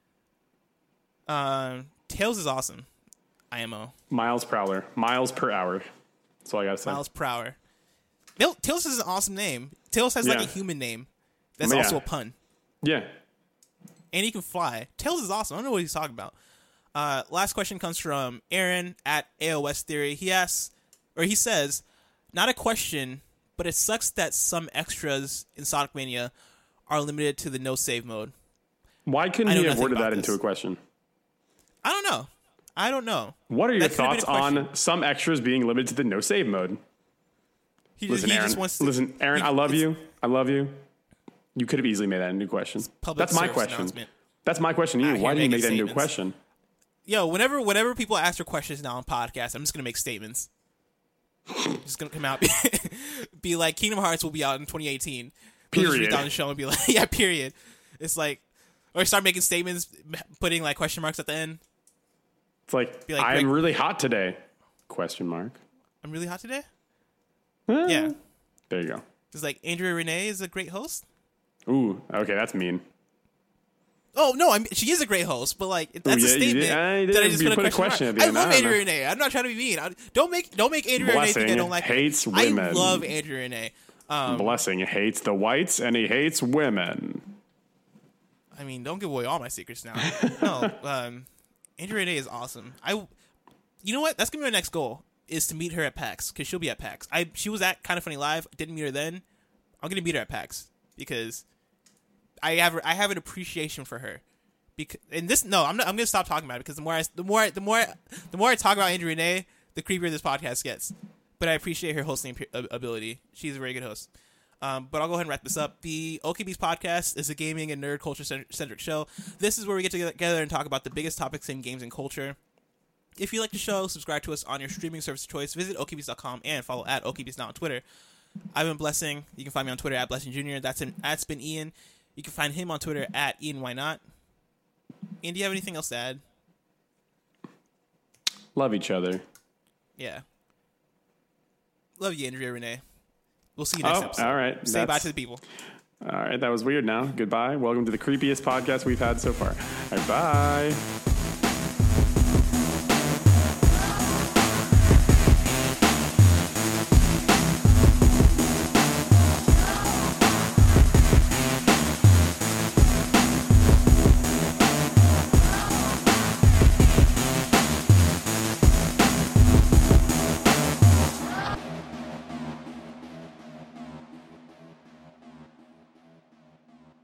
Tails is awesome. IMO. Miles per hour. That's all I gotta say. Miles per hour. Tails is an awesome name. Tails has like a human name. That's also a pun. Yeah. And he can fly. Tails is awesome. I don't know what he's talking about. Last question comes from Aaron at AOS Theory. He says, not a question, but it sucks that some extras in Sonic Mania are limited to the no save mode. Why couldn't he have worded that into a question? I don't know. What are your thoughts on some extras being limited to the no save mode? Listen, Aaron, I love you. You could have easily made that a new question. That's my question. That's my question to you. Why did you make that into a question? Yo, whenever people ask for questions now on podcasts, I'm just going to make statements. Just going to come out, be like, Kingdom Hearts will be out in 2018. Period. Down the show and be like, yeah, period. It's like, or start making statements, putting like question marks at the end. It's like I'm really hot today? Question mark. I'm really hot today. Yeah. There you go. It's like Andrea Renee is a great host. Ooh, okay, that's mean. Oh no, I mean she is a great host, but like that's a statement that I just put a question at the end. I love Andrea Renee. I'm not trying to be mean. Don't make Andrea Renee think I don't like her. Hates women. I love Andrea Renee. Blessing hates the whites and he hates women. I mean, don't give away all my secrets now. No, Andrea Renee is awesome. You know what? That's gonna be my next goal is to meet her at PAX because she'll be at PAX. She was at Kind of Funny Live. Didn't meet her then. I'm gonna meet her at PAX because I have an appreciation for her. I'm gonna stop talking about it because the more I talk about Andrea Renee, the creepier this podcast gets. But I appreciate her hosting ability. She's a very good host. But I'll go ahead and wrap this up. The OKBeast podcast is a gaming and nerd culture centric show. This is where we get together and talk about the biggest topics in games and culture. If you like the show, subscribe to us on your streaming service of choice. Visit okbeast.com and follow at OKBeast now on Twitter. I've been Blessing. You can find me on Twitter at Blessing Jr. That's been Ian. You can find him on Twitter at Ian Why Not. Ian, do you have anything else to add? Love each other. Yeah. Love you, Andrea Renee. We'll see you next episode. All right. Say bye to the people. All right. That was weird now. Goodbye. Welcome to the creepiest podcast we've had so far. All right, bye.